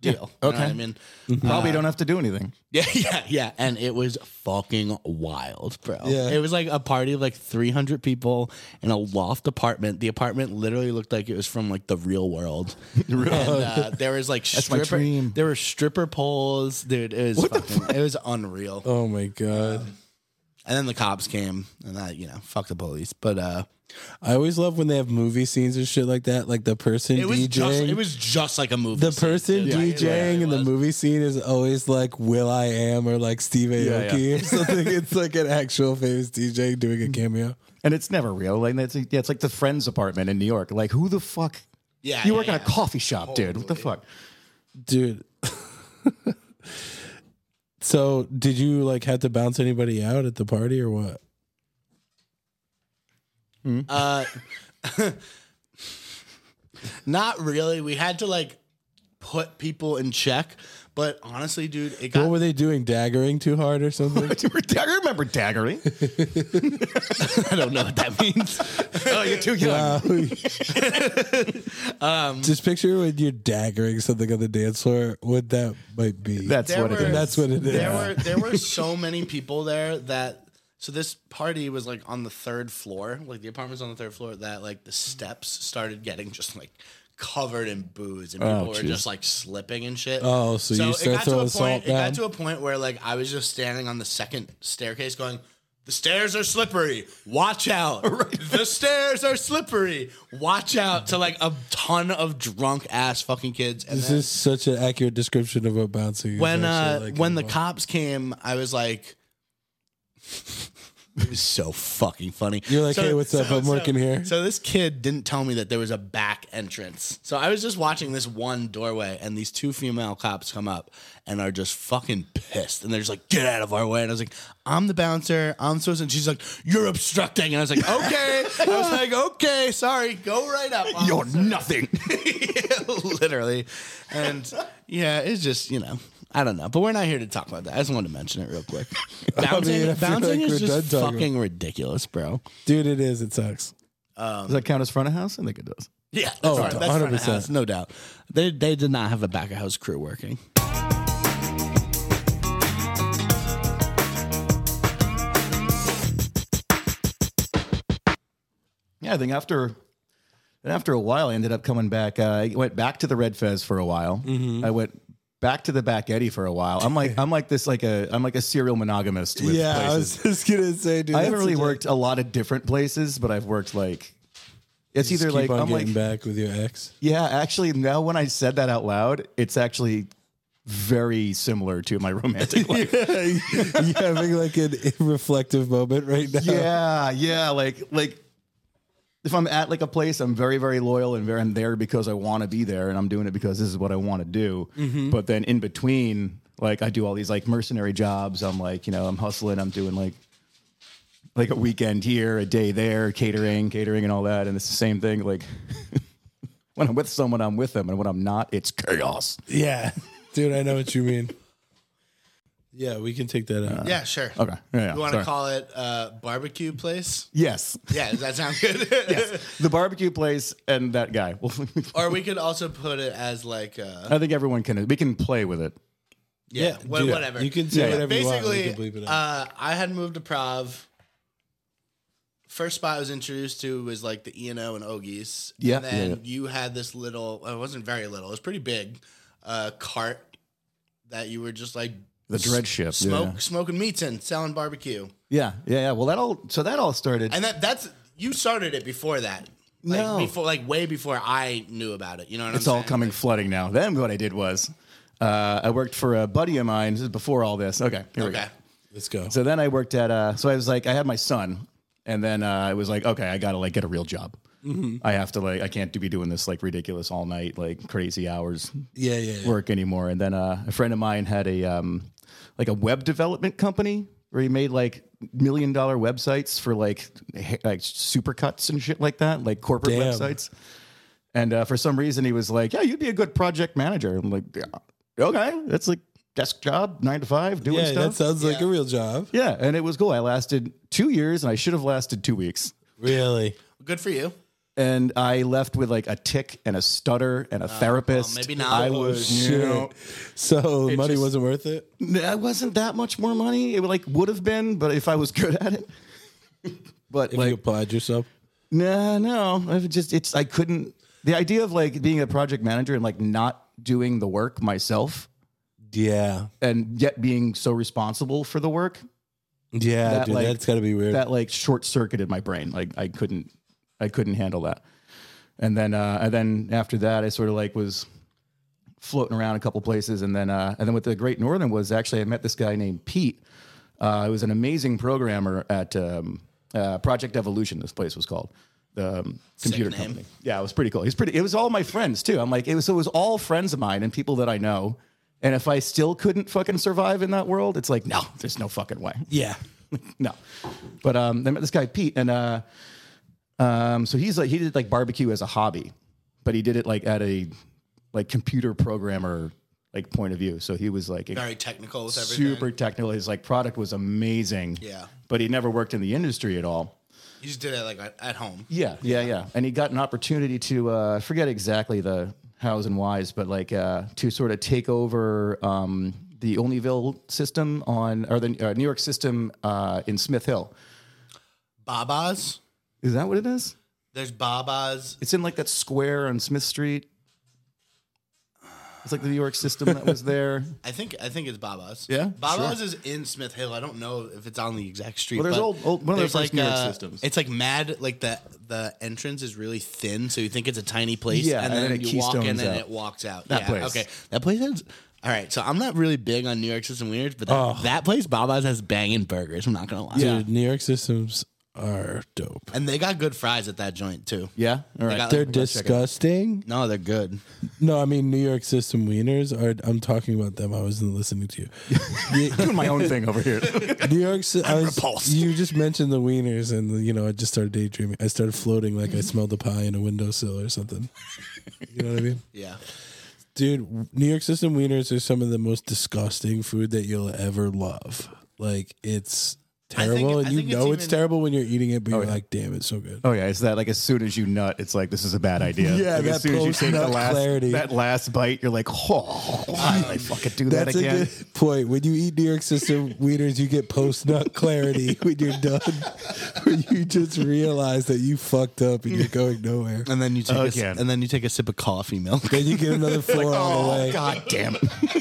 deal. You know Okay. what I mean? Probably don't have to do anything. Yeah. And it was fucking wild, bro. Yeah. It was like a party of like 300 people in a loft apartment. The apartment literally looked like it was from like the real world. And there was like my dream. there were stripper poles. Dude, it was it was unreal. Oh my god. And then the cops came and that, fuck the police. But I always love when they have movie scenes and shit like that. Like the person it was DJing. just like a movie. The scene, person dude. DJing in the movie scene is always like Will I Am or like Steve Aoki or something. It's like an actual famous DJ doing a cameo. And it's never real. Like it's like the Friends apartment in New York. Like who the fuck? Yeah, You work in a coffee shop, dude. What the fuck? Dude. So did you like have to bounce anybody out at the party or what? Not really. We had to like put people in check, but honestly, dude, it got What were they doing? Daggering too hard or something? I remember daggering. I don't know what that means. Oh, you're too young. Just picture when you're daggering something on the dance floor, what that might be. That's what it is. That's what it is. There were so many people there that so this party was like on the third floor, like the apartment's on the third floor, that like the steps started getting just like covered in booze and people were just like slipping and shit. Oh, so you start throwing salt It got down? to a point where like I was just standing on the second staircase going, the stairs are slippery. Watch out. The stairs are slippery. Watch out to like a ton of drunk ass fucking kids. And This then is such an accurate description of what bouncing is. when actually like when the involved. cops came, I was like it was so fucking funny. You're like, "Hey, what's up? I'm working here." So this kid didn't tell me that there was a back entrance. So I was just watching this one doorway, and these two female cops come up and are just fucking pissed. And they're just like, "Get out of our way!" And I was like, "I'm the bouncer. I'm supposed to." And she's like, "You're obstructing." And I was like, "Okay." I was like, "Okay, sorry. Go right up." You're officer." nothing. Literally. And yeah, it's just, I don't know. But we're not here to talk about that. I just wanted to mention it real quick. Bouncing, I feel bouncing like is we're just done talking fucking ridiculous, bro. Dude, it is. It sucks. Does that count as front of house? I think it does. Yeah, that's Oh, right. That's front of 100%. house, no doubt. They did not have a back of house crew working. Yeah, I think after a while, I ended up coming back. I went back to the Red Fez for a while. I went back to the Back Eddy for a while. I'm like a serial monogamist with Yeah, I places. was just gonna say, dude. I haven't that's really such a- worked a lot of different places, but I've worked like it's Just either keep like on I'm getting like back with your ex. yeah. Actually, now when I said that out loud, it's actually very similar to my romantic life. You're having like a reflective moment right now. Yeah. Like if I'm at like a place, I'm very, very loyal and I'm there because I want to be there and I'm doing it because this is what I want to do. But then in between, like I do all these like mercenary jobs. I'm like, I'm hustling. I'm doing like a weekend here, a day there, catering and all that. And it's the same thing. Like when I'm with someone, I'm with them. And when I'm not, it's chaos. Yeah. Dude, I know what you mean. Yeah, we can take that out. Yeah, sure. Okay. Yeah. You want to sorry. call it barbecue place? Yes. Yeah, does that sound good? The barbecue place and that guy. Or we could also put it as like, I think we can play with it. yeah, dude, whatever. You can say Yeah. whatever you want. We Basically, can bleep it out. I had moved to Prav. First spot I was introduced to was like the E&O and Ogie's. Yeah, And then yeah. you had this little, it wasn't very little, it was pretty big, cart that you were just like The dread ship. Yeah. smoking meats in, selling barbecue. Yeah. Well, that all started. And that's, you started it before that. Like, No. way before I knew about it. You know what It's I'm all saying? coming flooding now. Then what I did was, I worked for a buddy of mine. This is before all this. Okay. Here we go. Okay. Let's go. So then I worked at. So I was like, I had my son, and then I was like, okay, I gotta like get a real job. I have to I can't be doing this like ridiculous all night, like crazy hours Yeah. work anymore. And then a friend of mine had a like a web development company where he made like $1 million websites for like supercuts and shit like that, like corporate Damn. websites. And for some reason, he was like, "Yeah, you'd be a good project manager." I'm like, "Yeah, okay, that's like desk job, 9 to 5, doing Yeah, stuff." that sounds like a real job. Yeah, and it was cool. I lasted 2 years, and I should have lasted 2 weeks. Really? Good for you. And I left with like a tick and a stutter and a therapist. well, maybe not. I was, you know, So the money just- wasn't worth it? that wasn't that much more money. It would have been, but if I was good at it. But If like, you applied yourself? no. I couldn't. The idea of like being a project manager and like not doing the work myself Yeah. and yet being so responsible for the work, Yeah, That, dude, like, that's got to be weird. that like short circuited my brain. Like I couldn't handle that. And then after that, I sort of like was floating around a couple places. And then what the Great Northern was actually, I met this guy named Pete. He was an amazing programmer at Project Evolution. This place was called the computer name. company. Yeah, it was pretty cool. It was all my friends too. I'm like, it was all friends of mine and people that I know. And if I still couldn't fucking survive in that world, it's like, no, there's no fucking way. yeah. No. But I met this guy Pete, and so he did like barbecue as a hobby, but he did it like at a like computer programmer like point of view. So he was like Very technical with everything. super technical. His like product was amazing. Yeah. But he never worked in the industry at all. You just did it like at home. Yeah. And he got an opportunity to I forget exactly the hows and whys, but like to sort of take over the Olneyville system or the New York system in Smith Hill. Baba's. Is that what it is? There's Baba's. It's in like that square on Smith Street. It's like the New York system that was there. I think it's Baba's. Yeah? Baba's is in Smith Hill. I don't know if it's on the exact street. Well, there's but one of those there's like New York systems. It's like mad. Like the entrance is really thin, so you think it's a tiny place. Yeah, and and then then it you walk in keystones and out. it walks out. That Yeah, place. Okay, that place has. All right, so I'm not really big on New York system wieners, but that place Baba's has banging burgers. I'm not gonna lie. Yeah. Dude, New York systems are dope. And they got good fries at that joint too. Yeah? All right. got, They're like, disgusting. No, they're good. No, I mean New York system wieners are. I'm talking about them. I wasn't listening to you. doing my own thing over here. New York. repulsed. You just mentioned the wieners, and I just started daydreaming. I started floating like I smelled a pie in a windowsill or something. You know what I mean? Yeah. Dude, New York system wieners are some of the most disgusting food that you'll ever love. Like it's terrible, and I you think know it's it's even- terrible when you're eating it, but you're like, damn, it's so good. Oh yeah, it's that like as soon as you nut, it's like this is a bad idea. Yeah, like, that as soon as you take the post-nut clarity. that last bite, you're like, oh, why did I fucking do that That's again? a good point. When you eat New York system wieners, you get post nut clarity when you're done, where you just realize that you fucked up and you're going nowhere. And then you take Again. and then you take a sip of coffee milk. Then you get another 4 on the way. God damn it!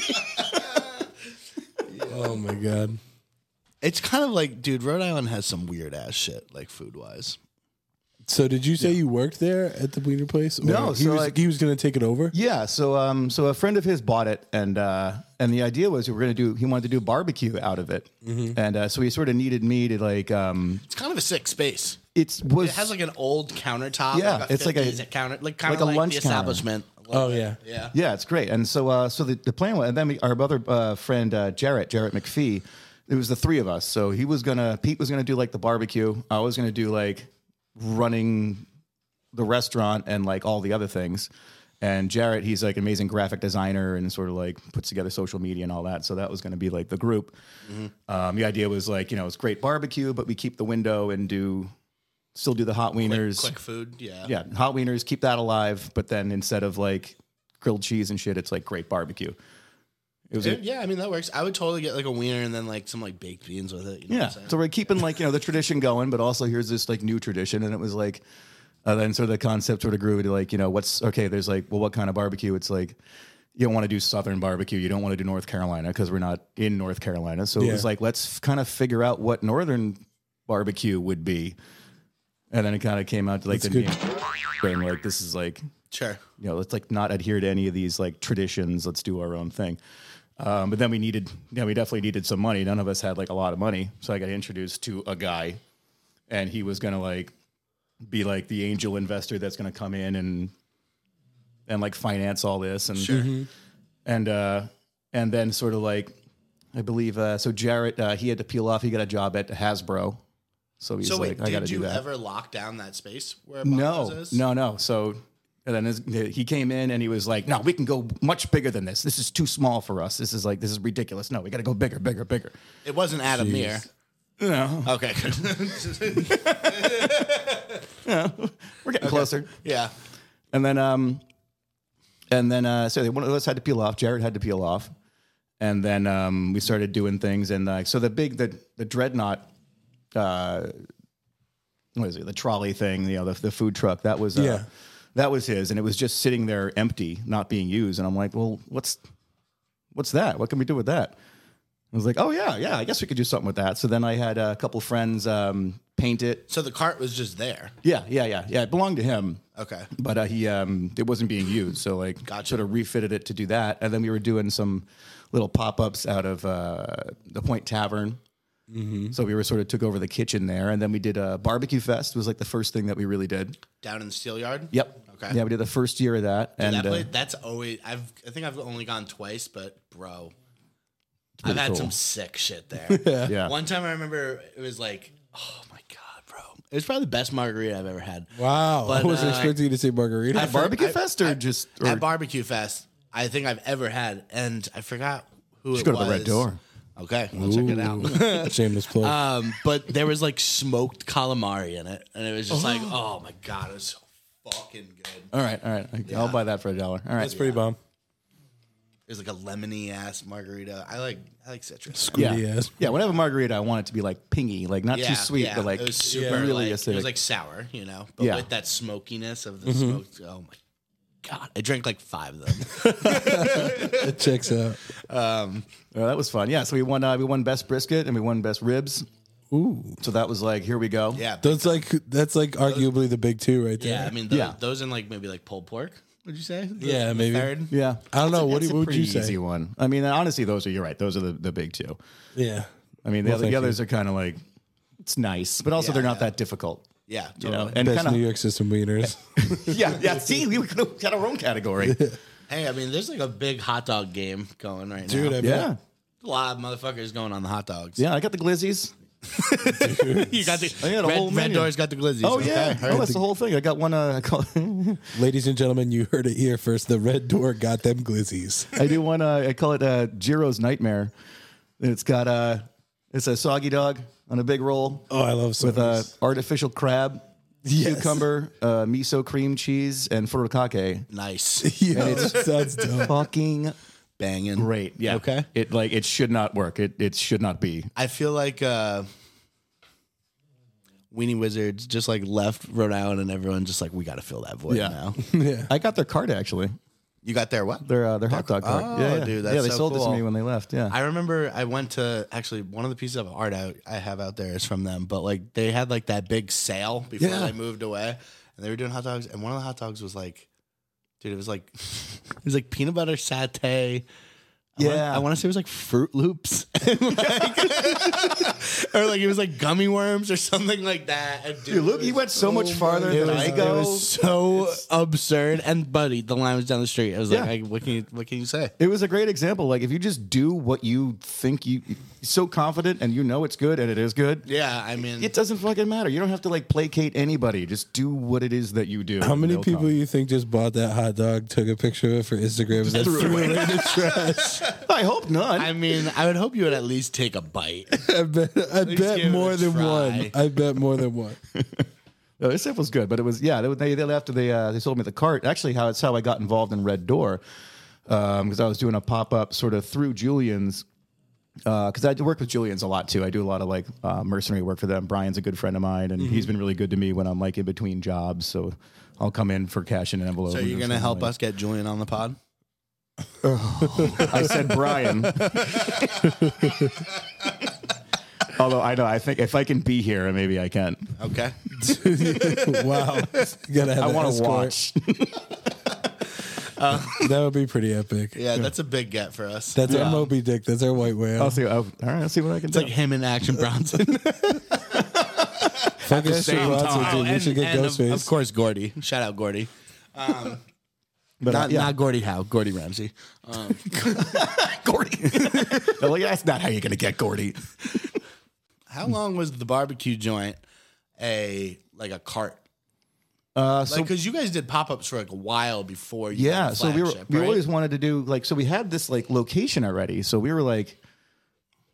Oh my god. It's kind of like, dude, Rhode Island has some weird ass shit, like food wise. So did you say you worked there at the wiener place? Or No, he so, was like- he was going to take it over. Yeah, so a friend of his bought it, and the idea was he wanted to do barbecue out of it, and so he sort of needed me to like It's kind of a sick space. it It has like an old countertop. Yeah, like a it's like a- 50s counter, like kind like of a like lunch the counter. establishment. a Oh, little bit. yeah. yeah. Yeah, it's great. And so the plan was, and then our other friend Jarrett McPhee, it was the three of us. So Pete was gonna do like the barbecue. I was gonna do like running the restaurant and like all the other things. And Jarrett, he's like an amazing graphic designer and sort of like puts together social media and all that. So that was going to be like the group. The idea was like, it's great barbecue, but we keep the window and still do the hot wieners. Quick food. Yeah. Yeah, hot wieners, keep that alive. But then instead of like grilled cheese and shit, it's like great barbecue. It was Yeah, I mean that works. I would totally get like a wiener and then like some like baked beans with it. You know what I'm saying? So we're keeping like the tradition going, but also here's this like new tradition, and it was like then sort of the concept sort of grew to like what's okay. There's like what kind of barbecue? It's like you don't want to do Southern barbecue, you don't want to do North Carolina because we're not in North Carolina. So it was like let's kind of figure out what Northern barbecue would be, and then it kind of came out to like That's the good. name, like this is like Sure. let's like not adhere to any of these like traditions. Let's do our own thing. But then we definitely needed some money. None of us had like a lot of money. So I got introduced to a guy and he was going to like be like the angel investor that's going to come in and like finance all this. And, Sure. and then sort of like, I believe, so Jarrett, he had to peel off. He got a job at Hasbro. So he's So wait, like, I got to did do you that. ever lock down that space where No, Bob's is? no. So, and then he came in and he was like, "No, we can go much bigger than this. This is too small for us. This is ridiculous. No, we got to go bigger, bigger, bigger." It wasn't Adam Meir. No, Okay. We're getting closer. Yeah. And then so one of us had to peel off. Jared had to peel off. And then we started doing things. And so the Dreadnought, what is it? The trolley thing, the food truck, that was that was his. And it was just sitting there empty, not being used. And I'm like, well, what's that? What can we do with that? I was like, oh, yeah, I guess we could do something with that. So then I had a couple friends paint it. So the cart was just there. Yeah. It belonged to him. Okay. But it wasn't being used. So like sort of refitted it to do that. And then we were doing some little pop-ups out of the Point Tavern. Mm-hmm. So we sort of took over the kitchen there. And then we did a barbecue fest was like the first thing that we really did. Down in the Steel Yard? Yep. Okay. Yeah, we did the first year of that. Dude, and that place, that's always, I think I've only gone twice, but bro, I've had cool. some sick shit there. Yeah. One time I remember it was like, oh my God, bro. It was probably the best margarita I've ever had. Wow. But, I wasn't expecting you to say margarita. At Barbecue Fest or just... Or At Barbecue Fest, I think I've ever had, and I forgot who it go was. to the Red Door. Okay, I'll check it out. Shameless plug. But there was like smoked calamari in it, and it was just like, oh my God, it was so fucking good. All right. I'll buy that for $1. All right. That's pretty bomb. It was like a lemony ass margarita. I like citrus. Squiddy ass. Yeah, when I have a margarita, I want it to be like pingy, like not too sweet, but like it was super really like, acidic. it was like sour, but Yeah. with that smokiness of the smoked. Oh my God, I drank like 5 of them. It checks out. That was fun. Yeah, so we won best brisket and we won best ribs. Ooh. So that was like, here we go. Yeah, That's like arguably the big two right there. yeah. I mean, those and like maybe like pulled pork. Would you say? Yeah, The maybe. third? Yeah. I don't know. What That's a would pretty you say? easy one. I mean, honestly, you're right. Those are the big two. Yeah. I mean, Well, the thank others are kind of like, it's nice, but also Yeah, they're not yeah. that difficult. Yeah, You know, totally. and Best kind of New York system wieners. yeah. See, we could have got our own category. Hey, I mean, there's like a big hot dog game going right Dude, now. I Yeah, bet. A lot of motherfuckers going on the hot dogs. yeah. I got the glizzies. You got the I got a whole Red menu. Door's got the glizzies. Oh yeah, Okay, all right. that's the whole thing. I got one. Ladies and gentlemen, you heard it here first. The Red Door got them glizzies. I do one. I call it Jiro's Nightmare. And it's got it's a soggy dog on a big roll. Oh, I love with sauce. artificial crab, Yes. cucumber, miso cream cheese, and furikake. Nice. Yeah, that's dope. Fucking Banging. great. Yeah. Okay. It should not work. It should not be. I feel like Weenie Wizards just like left Rhode Island and everyone just like, we got to fill that void Yeah. now. Yeah. I got their card actually. You got their what? Their hot dog card. Oh, yeah, dude, that's yeah. They so sold it cool. to me when they left. Yeah. I remember I went to actually one of the pieces of art I have out there is from them, but like they had like that big sale before Yeah. they moved away, and they were doing hot dogs, and one of the hot dogs was like, dude, it was like peanut butter satay. I want to say it was like Fruit Loops, and like, or like it was like gummy worms or something like that. And Dude, look, it you was went so much farther it than was, I go. It was so absurd. And buddy, the line was down the street. I was Yeah. like, what can you say? It was a great example. Like if you just do what you think you're so confident and you know it's good and it is good. Yeah, I mean, It doesn't fucking matter. You don't have to like placate anybody. Just do what it is that you do. How many They'll people come. you think just bought that hot dog, took a picture of it for Instagram, and then threw it in the trash? I hope none. I mean, I would hope you would at least take a bite. I bet least give it more a than try. one. I bet more than one. No, this stuff was good, but it was They after they sold me the cart. Actually, that's how I got involved in Red Door because I was doing a pop up sort of through Julian's because I work with Julian's a lot too. I do a lot of like mercenary work for them. Brian's a good friend of mine, and he's been really good to me when I'm like in between jobs. So I'll come in for cash in an envelope. So you're gonna help us get Julian on the pod? I said Brian. Although I think if I can be here, maybe I can. Okay. Wow. You gotta have I an want to escort. watch. That would be pretty epic. Yeah, that's a big get for us. That's our Moby Dick. That's our white whale. All right, I'll see what I can It's do. like him and Action Bronson. Fuck that shit, same Bronson, time. dude. You should get and Ghostface. of course, Gordy. Shout out Gordy. But, Not Gordy Howe. Gordy Ramsey. Gordy. No, like, that's not how you're gonna get Gordy. How long was the barbecue joint a cart? So Because you guys did pop ups for like a while before. You yeah, got the so we flagship, we right? always wanted to do like so we had this like location already. So we were like,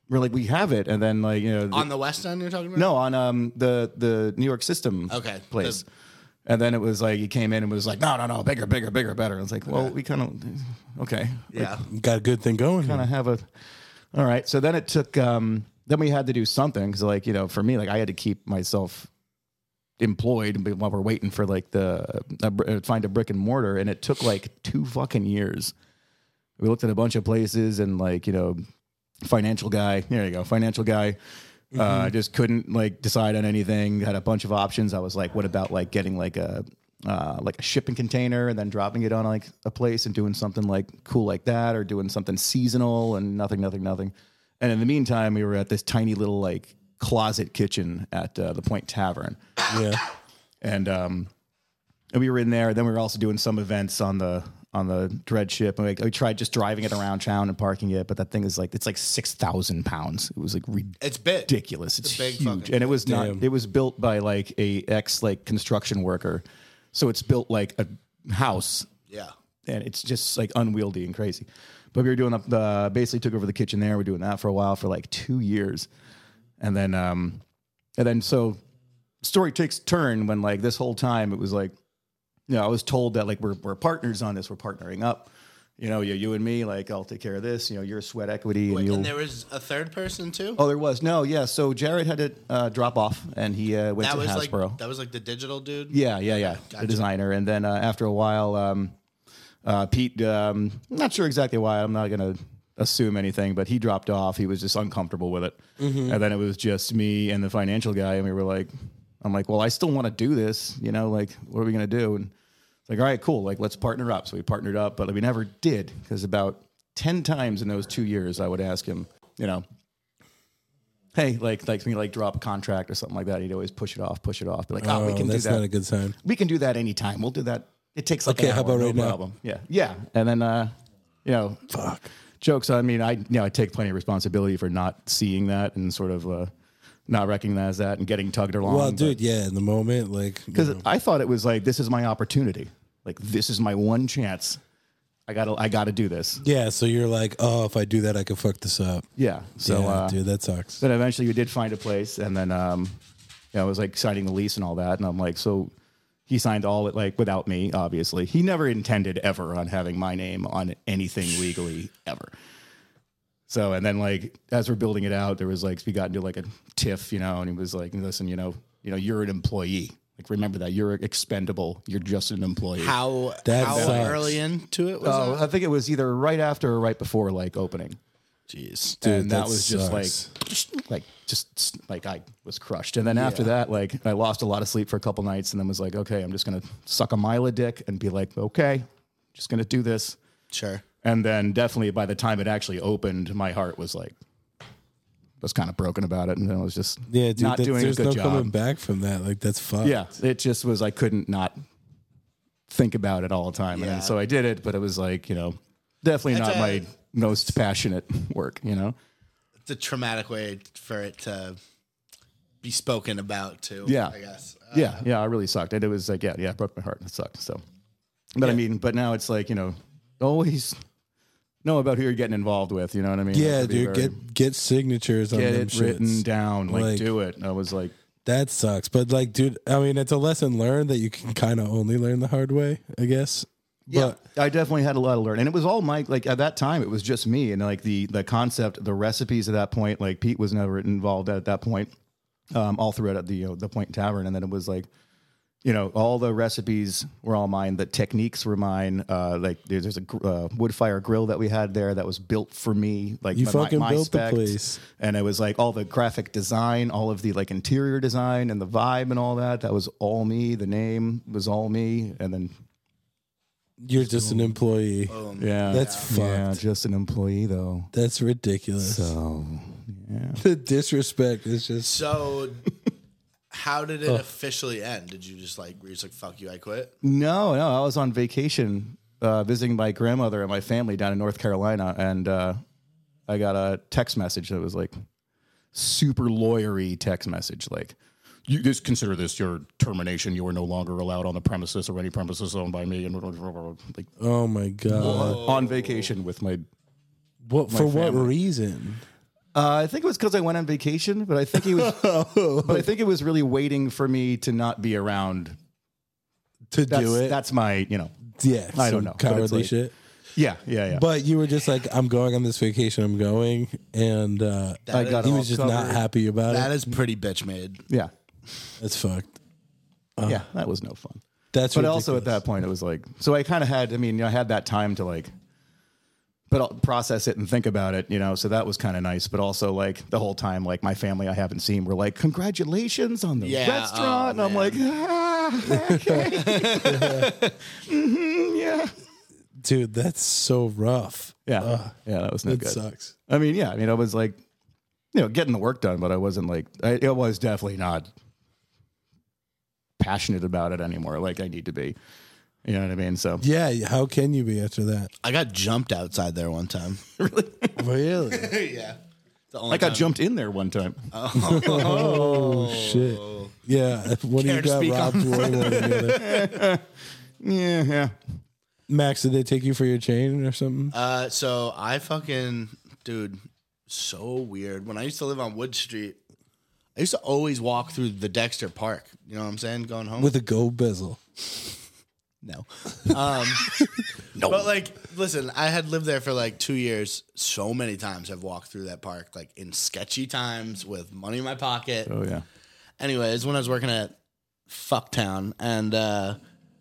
we're like, we have it. And then like, On the West End you're talking about? no, on the New York System place. And then it was like, he came in and was like, no, bigger, better. I was like, well, we kind of, okay. Yeah. Got a good thing going. Kind of have a, all right. So then it took, then we had to do something. Cause like, for me, like I had to keep myself employed while we're waiting for like find a brick and mortar. And it took like 2 fucking years. We looked at a bunch of places and like, financial guy. There you go. Financial guy. I just couldn't like decide on anything. Had a bunch of options. I was like, what about like getting like a shipping container and then dropping it on like a place and doing something like cool like that, or doing something seasonal, and nothing. And in the meantime, we were at this tiny little like closet kitchen at the Point Tavern. Yeah. And we were in there. Then we were also doing some events on the Dread ship, and we tried just driving it around town and parking it, but that thing is like, it's like 6,000 pounds. It was like It's big. ridiculous. It's big huge, fucking and it was not. Damn. It was built by like a ex like construction worker, so it's built like a house, Yeah. and it's just like unwieldy and crazy. But we were doing basically took over the kitchen there. We're doing that for a while, for like 2 years, and then so story takes a turn when like this whole time it was like, I was told that like we're partners on this. We're partnering up. You and me, like I'll take care of this. You're Sweat Equity, Wait, and and there was a third person too? Oh, there was yeah. So Jared had to drop off, and he went that to was Hasbro. like the digital dude? Yeah. Gotcha. The designer, and then after a while, Pete. I'm not sure exactly why. I'm not gonna assume anything, but he dropped off. He was just uncomfortable with it, and then it was just me and the financial guy, and we were like, I'm like, well, I still want to do this. Like, what are we gonna do? And like, all right, cool. Like, let's partner up. So we partnered up, but we never did, because about 10 times in those 2 years, I would ask him, hey, like can you like drop a contract or something like that? He'd always push it off. Be like, we can do that's that. not a good sign. We can do that anytime. We'll do that. It takes like Okay, an hour, how about no right now? problem. Yeah. And then, Fuck. jokes. I mean, I take plenty of responsibility for not seeing that and sort of not recognize that and getting tugged along. Well, dude, yeah, in the moment, like, because I thought it was like, this is my opportunity. Like, this is my one chance. I gotta do this. yeah. So you're like, oh, if I do that, I could fuck this up. Yeah. So, yeah, dude, that sucks. Then eventually we did find a place, and then it was like signing the lease and all that, and I'm like, so he signed all it like without me. Obviously, he never intended ever on having my name on anything legally ever. So, and then like as we're building it out, there was like, we got into like a tiff, and he was like, listen, you're an employee. Like, remember that you're expendable. You're just an employee. How sucks. early into it was that? I think it was either right after or right before like opening. Jeez. Dude, And that was sucks. just like I was crushed. And then after that, like I lost a lot of sleep for a couple nights, and then was like, okay, I'm just gonna suck a mile of dick and be like, okay, just gonna do this. Sure. And then definitely by the time it actually opened, my heart was kind of broken about it, and I was just Yeah, dude, not doing a there's good no job. coming back from that. Like, that's fucked. Yeah, it just was. I couldn't not think about it all the time, Yeah. and so I did it. But it was like, definitely That's not my most passionate work. It's a traumatic way for it to be spoken about too. Yeah. I guess. Yeah, I really sucked. And it was like, it broke my heart. It sucked. So, but I mean, but now it's like, always know about who you're getting involved with. You know what I mean? Yeah, Like, to be dude, very- get signatures on get them it written shits. down. Like, Like- do it. I was like, That sucks. But like, dude, I mean, it's a lesson learned that you can kind of only learn the hard way, I guess. yeah, But I definitely had a lot to learn, and it was all Mike. Like at that time, it was just me, and like the concept, the recipes at that point. Like Pete was never involved at that point. All throughout at the Point Tavern, and then it was like, all the recipes were all mine. The techniques were mine. Like there's a wood fire grill that we had there that was built for me. Like You fucking built the specs. place. And it was like all the graphic design, all of the like interior design and the vibe and all that. That was all me. The name was all me. And then you're just an employee. yeah, That's yeah, fucked. just an employee though. That's ridiculous. So yeah. The disrespect is just. So, how did it officially end? Were you just like, fuck you, I quit? No, I was on vacation visiting my grandmother and my family down in North Carolina, and I got a text message that was like super lawyery text message, like, you just consider this your termination. You are no longer allowed on the premises or any premises owned by me. And like, Oh my god! on vacation with my What for? What family. reason? I think it was because I went on vacation, but I think he was. But I think it was really waiting for me to not be around to do it. That's my, Yeah, I don't know. But it's Cowardly like- shit. Yeah. But you were just like, I'm going on this vacation. I'm going, and I got he it was all just not covered. happy about That it. is pretty bitch made. Yeah, That's fucked. yeah. That was no fun. That's But also at ridiculous. that point, it was like, so I kind of had. I mean, I had that time to like, but I'll process it and think about it. So that was kind of nice. But also like the whole time, like my family I haven't seen were like, congratulations on the Yeah, restaurant, and oh, I'm like, okay, yeah. dude, that's so rough. Yeah, that was no It good. sucks. I mean, I was like, getting the work done, but I wasn't like, I was definitely not passionate about it anymore, like I need to be. You know what I mean? So Yeah, how can you be after that? I got jumped outside there one time. Really? Yeah. The only I got time- jumped in there one time. Oh shit! Yeah, one Care of to you speak got robbed on- way more than the other. Yeah. Max, did they take you for your chain or something? So I fucking, dude, so weird. When I used to live on Wood Street, I used to always walk through the Dexter Park. You know what I'm saying? Going home. With a gold bezel. No. No. But like, listen, I had lived there for like 2 years. So many times I've walked through that park, like in sketchy times with money in my pocket. Oh yeah. Anyways, when I was working at Fucktown and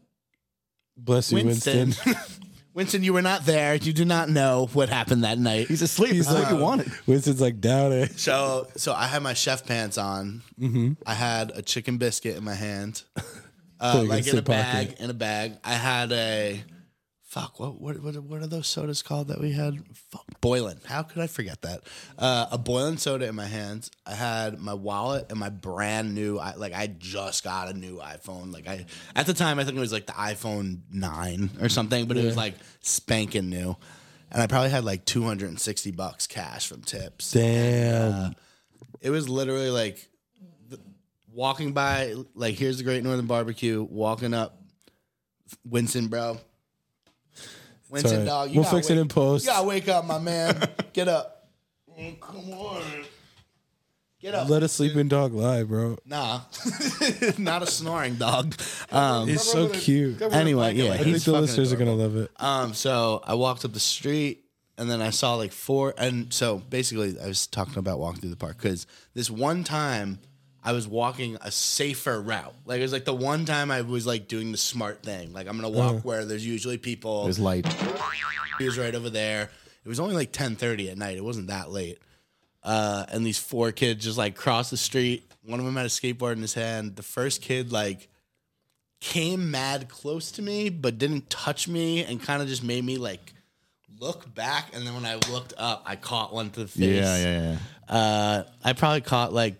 Bless you, Winston. Winston, you were not there. You do not know what happened that night. He's asleep. He's what you wanted. Winston's like down it. So I had my chef pants on. Mm-hmm. I had a chicken biscuit in my hand, So you like can in a sit bag. pocket. In a bag. I had a what are those sodas called that we had? Boylan. How could I forget that? A Boylan soda in my hands. I had my wallet and my brand new. I just got a new iPhone. At the time I think it was like the iPhone 9 or something, but it was like spanking new. And I probably had like $260 cash from tips. Damn. It was literally like walking by, like, here's the Great Northern Barbecue, walking up, Winston, bro. Winston, Sorry. dog. We'll gotta fix it in post. You gotta wake up, my man. Get up. Oh, come on. Get up. Let a sleeping dog lie, bro. Nah. Not a snoring dog. He's so cute. Anyway, yeah. I think he's the fucking listeners are adorable. gonna love it. So I walked up the street and then I saw like four. And so basically, I was talking about walking through the park because this one time I was walking a safer route. Like it was like the one time I was like doing the smart thing. Like I'm going to walk where there's usually people. There's light. He was right over there. It was only like 10:30 at night. It wasn't that late. And these four kids just like crossed the street. One of them had a skateboard in his hand. The first kid like came mad close to me, but didn't touch me and kind of just made me like look back. And then when I looked up, I caught one to the face. Yeah. I probably caught like,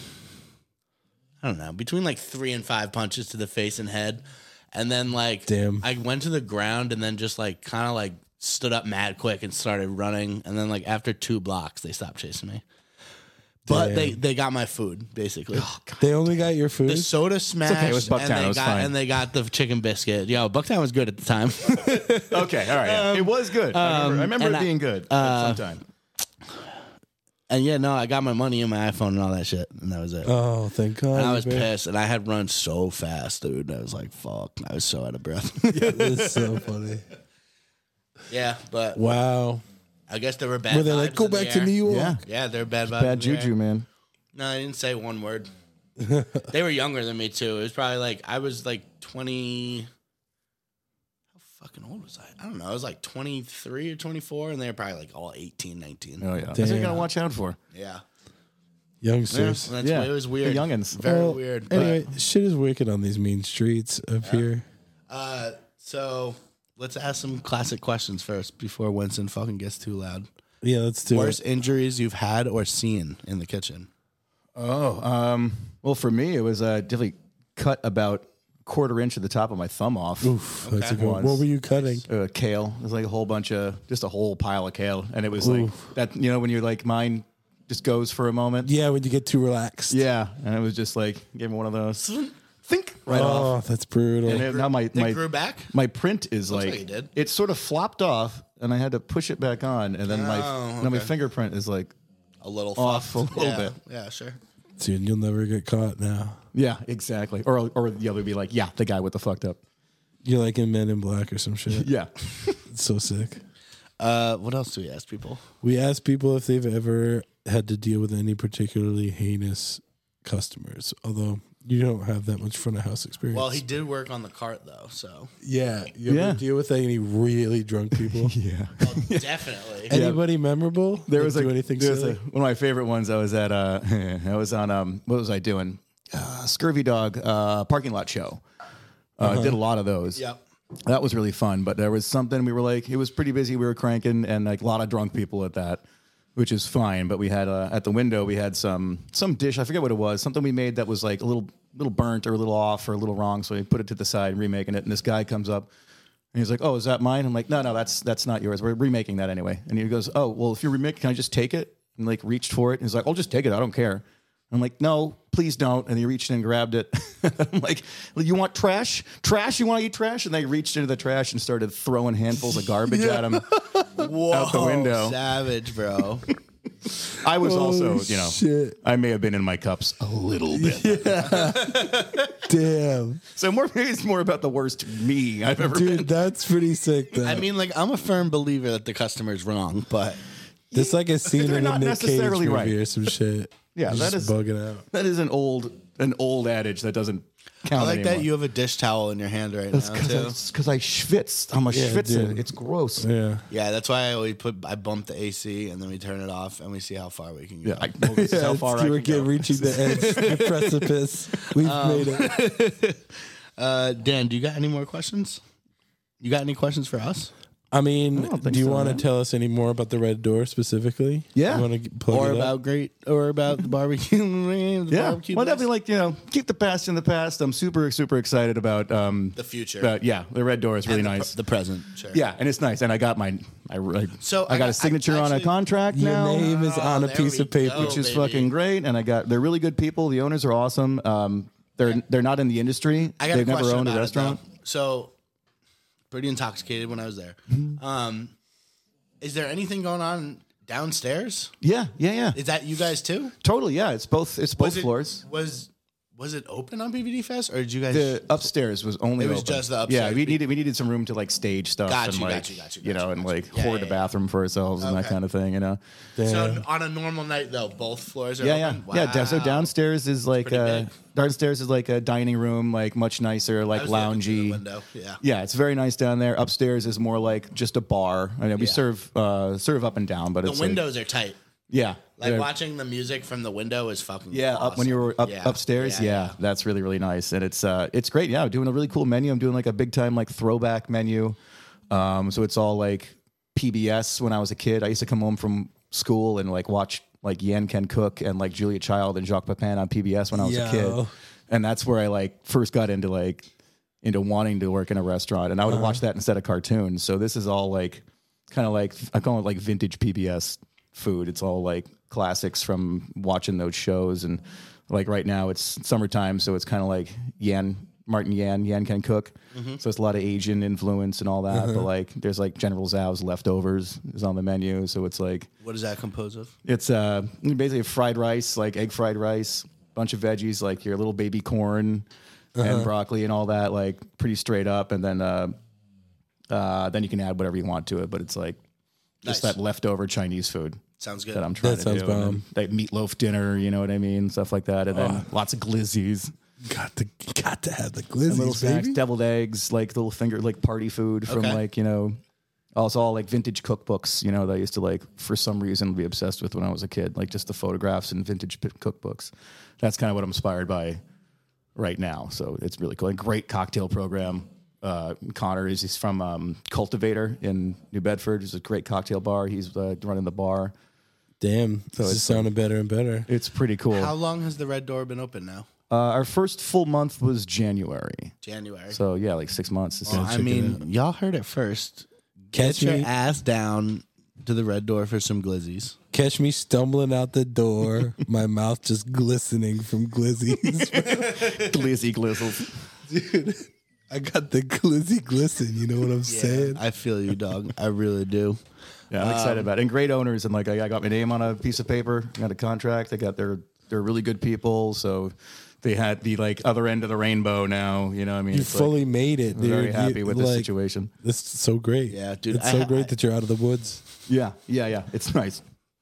I don't know, between like 3 and 5 punches to the face and head. And then like, Damn. I went to the ground and then just like kind of like stood up mad quick and started running. And then like after 2 blocks, they stopped chasing me. But Damn. they got my food basically. They only got your food. The soda smashed. okay, it was Bucktown, it was fine. and they got the chicken biscuit. Yo, Bucktown was good at the time. Okay. All right. Yeah. It was good. I remember and it being good at some time. And yeah, no, I got my money in my iPhone and all that shit, and that was it. Oh, thank God. And I was man. pissed, and I had run so fast, dude. I was like, "Fuck!" I was so out of breath. This is so funny. Yeah, but Wow. I guess there were bad. Were they vibes like, go in the back to air. New York? Yeah. Yeah, there were bad vibes. Bad in the juju, air. man. No, I didn't say one word. They were younger than me too. It was probably like I was like 20. How fucking old was I? I don't know. I was like 23 or 24, and they were probably like all 18, 19. Oh yeah. That's what you gotta watch out for. Yeah. Youngsters. That's Yeah. It was weird. The youngins. Very Well, weird. But, Anyway, shit is wicked on these mean streets up here. so let's ask some classic questions first before Winston fucking gets too loud. Yeah, let's do Worst it. injuries you've had or seen in the kitchen? Well, for me, it was definitely cut about 1/4 inch of the top of my thumb off. Oof, that's a good one. Once. What were you cutting? Kale. It was like a whole bunch of, just a whole pile of kale. And it was like that, when you're like, mine just goes for a moment. Yeah, when you get too relaxed. Yeah. And it was just like, gave me one of those. Think right Oh, off. that's brutal. And now It grew back? my print is Looks like, like it did. it sort of flopped off and I had to push it back on. And then my fingerprint is like a little off fucked. a little Yeah. bit. Yeah, sure. Dude, you'll never get caught now. Yeah, exactly. Or the other would be like, yeah, the guy with the fucked up. You're like in Men in Black or some shit. Yeah. It's so sick. What else do we ask people? We ask people if they've ever had to deal with any particularly heinous customers, although you don't have that much front of house experience. Well, he did work on the cart though, so yeah. You Yeah. ever deal with any really drunk people? Yeah. definitely. Anybody memorable? There was do anything there was silly? one of my favorite ones. I was at I was on what was I doing? Scurvy Dog parking lot show. Did a lot of those. Yep. That was really fun. But there was something we were like, it was pretty busy. We were cranking and like a lot of drunk people at that, which is fine. But we had at the window we had some dish. I forget what it was. Something we made that was like a little burnt or a little off or a little wrong. So we put it to the side, remaking it. And this guy comes up. And he's like, "Oh, is that mine?" I'm like, "No, that's not yours. We're remaking that anyway." And he goes, "Oh, well, if you remake, can I just take it?" And like reached for it. And he's like, "I'll just take it. I don't care." I'm like, "No, please don't." And he reached in and grabbed it. I'm like, "You want trash? Trash? You want to eat trash?" And they reached into the trash and started throwing handfuls of garbage at him out the window. Savage, bro. I was also, shit. I may have been in my cups a little bit. Damn. So maybe it's more about the worst me I've ever been. Dude, that's pretty sick, though. I mean, like, I'm a firm believer that the customer's wrong, but it's like a scene They're in a not Nick Cage necessarily movie right. or some shit. Yeah, He's that just is- bugging out. That is an old adage that doesn't count I like anymore. that you have a dish towel in your hand right now, too. Because I schwitz. I'm a schwitzer. dude. It's gross. Yeah. Yeah, that's why I bump the AC and then we turn it off and we see how far we can go. Yeah, this is how far I we're can go. reaching the edge, the precipice. We've made it. Dan, do you got any more questions? You got any questions for us? I mean, don't think do you so, want to man. tell us any more about the Red Door specifically? Yeah. You want to plug Or it up? about the barbecue? Yeah. Barbecue Well, place? definitely keep the past in the past. I'm super, super excited about The future. the Red Door is really And nice. The present. Sure. Yeah, and it's nice. And I got So I got a signature on a contract Your now. name is on a there piece we of paper. go. which is baby. fucking great. And they're really good people. The owners are awesome. They're not in the industry. I got They've a never question owned a about it, restaurant. though. So, pretty intoxicated when I was there. Is there anything going on downstairs? Yeah. Is that you guys too? Totally. Yeah, it's both. It's both Was it- floors. Was it open on PVD Fest, or did you guys? The upstairs was only. It was open. just the Yeah, upstairs. we needed some room to like stage stuff Got and you, like got you. and like Yeah, hoard a yeah. bathroom for ourselves and that Okay. kind of thing. So on a normal night though, both floors are Yeah. open. Yeah. So Wow. downstairs is like Pretty big. downstairs is like a dining room, like much nicer, like I was looking through the loungy. window. Yeah. Yeah, it's very nice down there. Upstairs is more like just a bar. I mean, we Yeah. serve up and down, but The it's windows are tight. yeah, Like they're- watching the music from the window is fucking Yeah, awesome. up when you were up Yeah. upstairs. Yeah, that's really really nice, and it's great. Yeah, doing a really cool menu. I'm doing like a big time like throwback menu. So it's all like PBS. When I was a kid, I used to come home from school and like watch like Yan Can Cook and like Julia Child and Jacques Pepin on PBS when I was a Yo. kid, and that's where I like first got into wanting to work in a restaurant, and I would watch that instead of cartoons. So this is all like kind of like I call it like vintage PBS food. It's all like classics from watching those shows, and like right now it's summertime, so it's kind of like Martin Yan Can Cook. So it's a lot of Asian influence and all that. But like there's like General Tso's leftovers is on the menu, so it's like What is that composed of? it's basically fried rice, like egg fried rice, bunch of veggies, like your little baby corn and broccoli and all that, like pretty straight up, and then you can add whatever you want to it. But it's like just Nice. that leftover Chinese food Sounds good. that I'm trying That to sounds do. And then, bomb. like meatloaf dinner, you know what I mean, stuff like that, and then lots of glizzies, Got to have the and little glizzies, snacks, baby. deviled eggs, like little finger, like party food from Okay. like also all like vintage cookbooks, that I used to like for some reason be obsessed with when I was a kid, like just the photographs and vintage cookbooks. That's kind of what I'm inspired by right now. So it's really cool. A great cocktail program. Connor he's from Cultivator in New Bedford. It's a great cocktail bar. He's running the bar. Damn, this is it's sounding better and better. It's pretty cool. How long has the Red Door been open now? Our first full month was January. January. So yeah, like 6 months. Well, I mean, y'all heard it first. Catch Get me, your ass down to the Red Door for some glizzies. catch me stumbling out the door, my mouth just glistening from glizzies. glizzy glizzles. Dude, I got the glizzy glisten. You know what I'm saying? I feel you, dog. I really do. Yeah, I'm excited about it. And great owners. And like, I got my name on a piece of paper. I got a contract. They're really good people. So they had the like other end of the rainbow now. You know what I mean? You It's fully like, made it, I'm dude. very happy with this like, situation. This is so great. Yeah, dude, It's so I- great that you're out of the woods. Yeah. It's nice.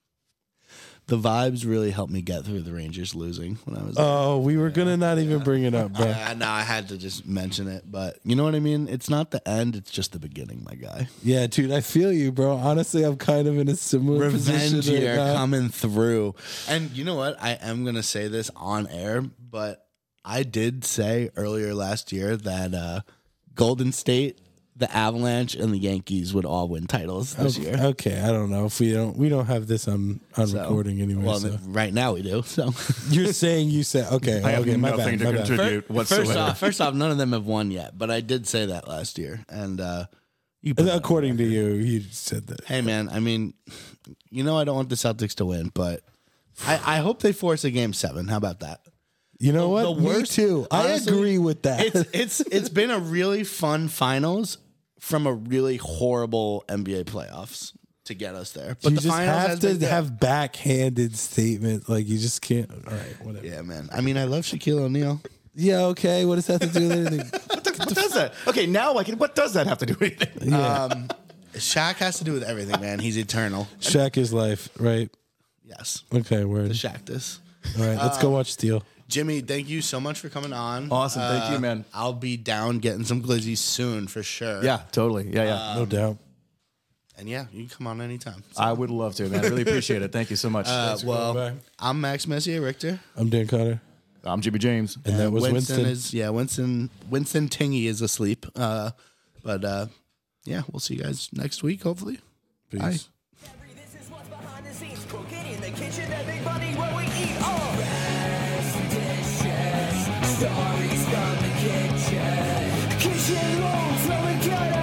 The vibes really helped me get through the Rangers losing when I was. Oh, we were gonna not even bring it up, bro. No, I had to just mention it, but you know what I mean? It's not the end, it's just the beginning, my guy. Yeah, dude, I feel you, bro. Honestly, I'm kind of in a similar Revenge position right year now. coming through. And you know what? I am going to say this on air, but I did say earlier last year that Golden State, the Avalanche, and the Yankees would all win titles this year. Okay, I don't know if we don't have this on So, recording anyway. Well, so. right now we do. So You're saying you said okay. I have okay, my nothing bad, to my bad. contribute whatsoever. first off, none of them have won yet, but I did say that last year. And you put that According to you said that. Hey, man, I mean, you know I don't want the Celtics to win, but I hope they force a game 7. How about that? You know what? The Me worst- too. honestly, I agree with that. It's been a really fun finals from a really horrible NBA playoffs to get us there. But you the just finals have has been to good. have backhanded statements. Like you just can't. All right, whatever. Yeah, man. I mean, I love Shaquille O'Neal. Yeah, okay. What does that have to do with anything? What does that? Okay, now what does that have to do with anything? Shaq has to do with everything, man. He's eternal. Shaq is life, right? Yes, Okay, word. the Shaqtus. All right, let's go watch Steel. Jimmy, thank you so much for coming on. Awesome. Thank you, man. I'll be down getting some glizzies soon for sure. Yeah, totally. Yeah. No doubt. And yeah, you can come on anytime. I would love to, man. I really appreciate it. Thank you so much. Well, Bye. I'm Max Messier Richter. I'm Dan Cotter, I'm Jimmy James. and that was Winston. Winston Tingy is asleep. But yeah, we'll see you guys next week, hopefully. Peace. Bye. This is what's behind the scenes. Cooking in the kitchen, that big money where we eat all. Rest dishes, stories from the kitchen. Kitchen rolls, so we gotta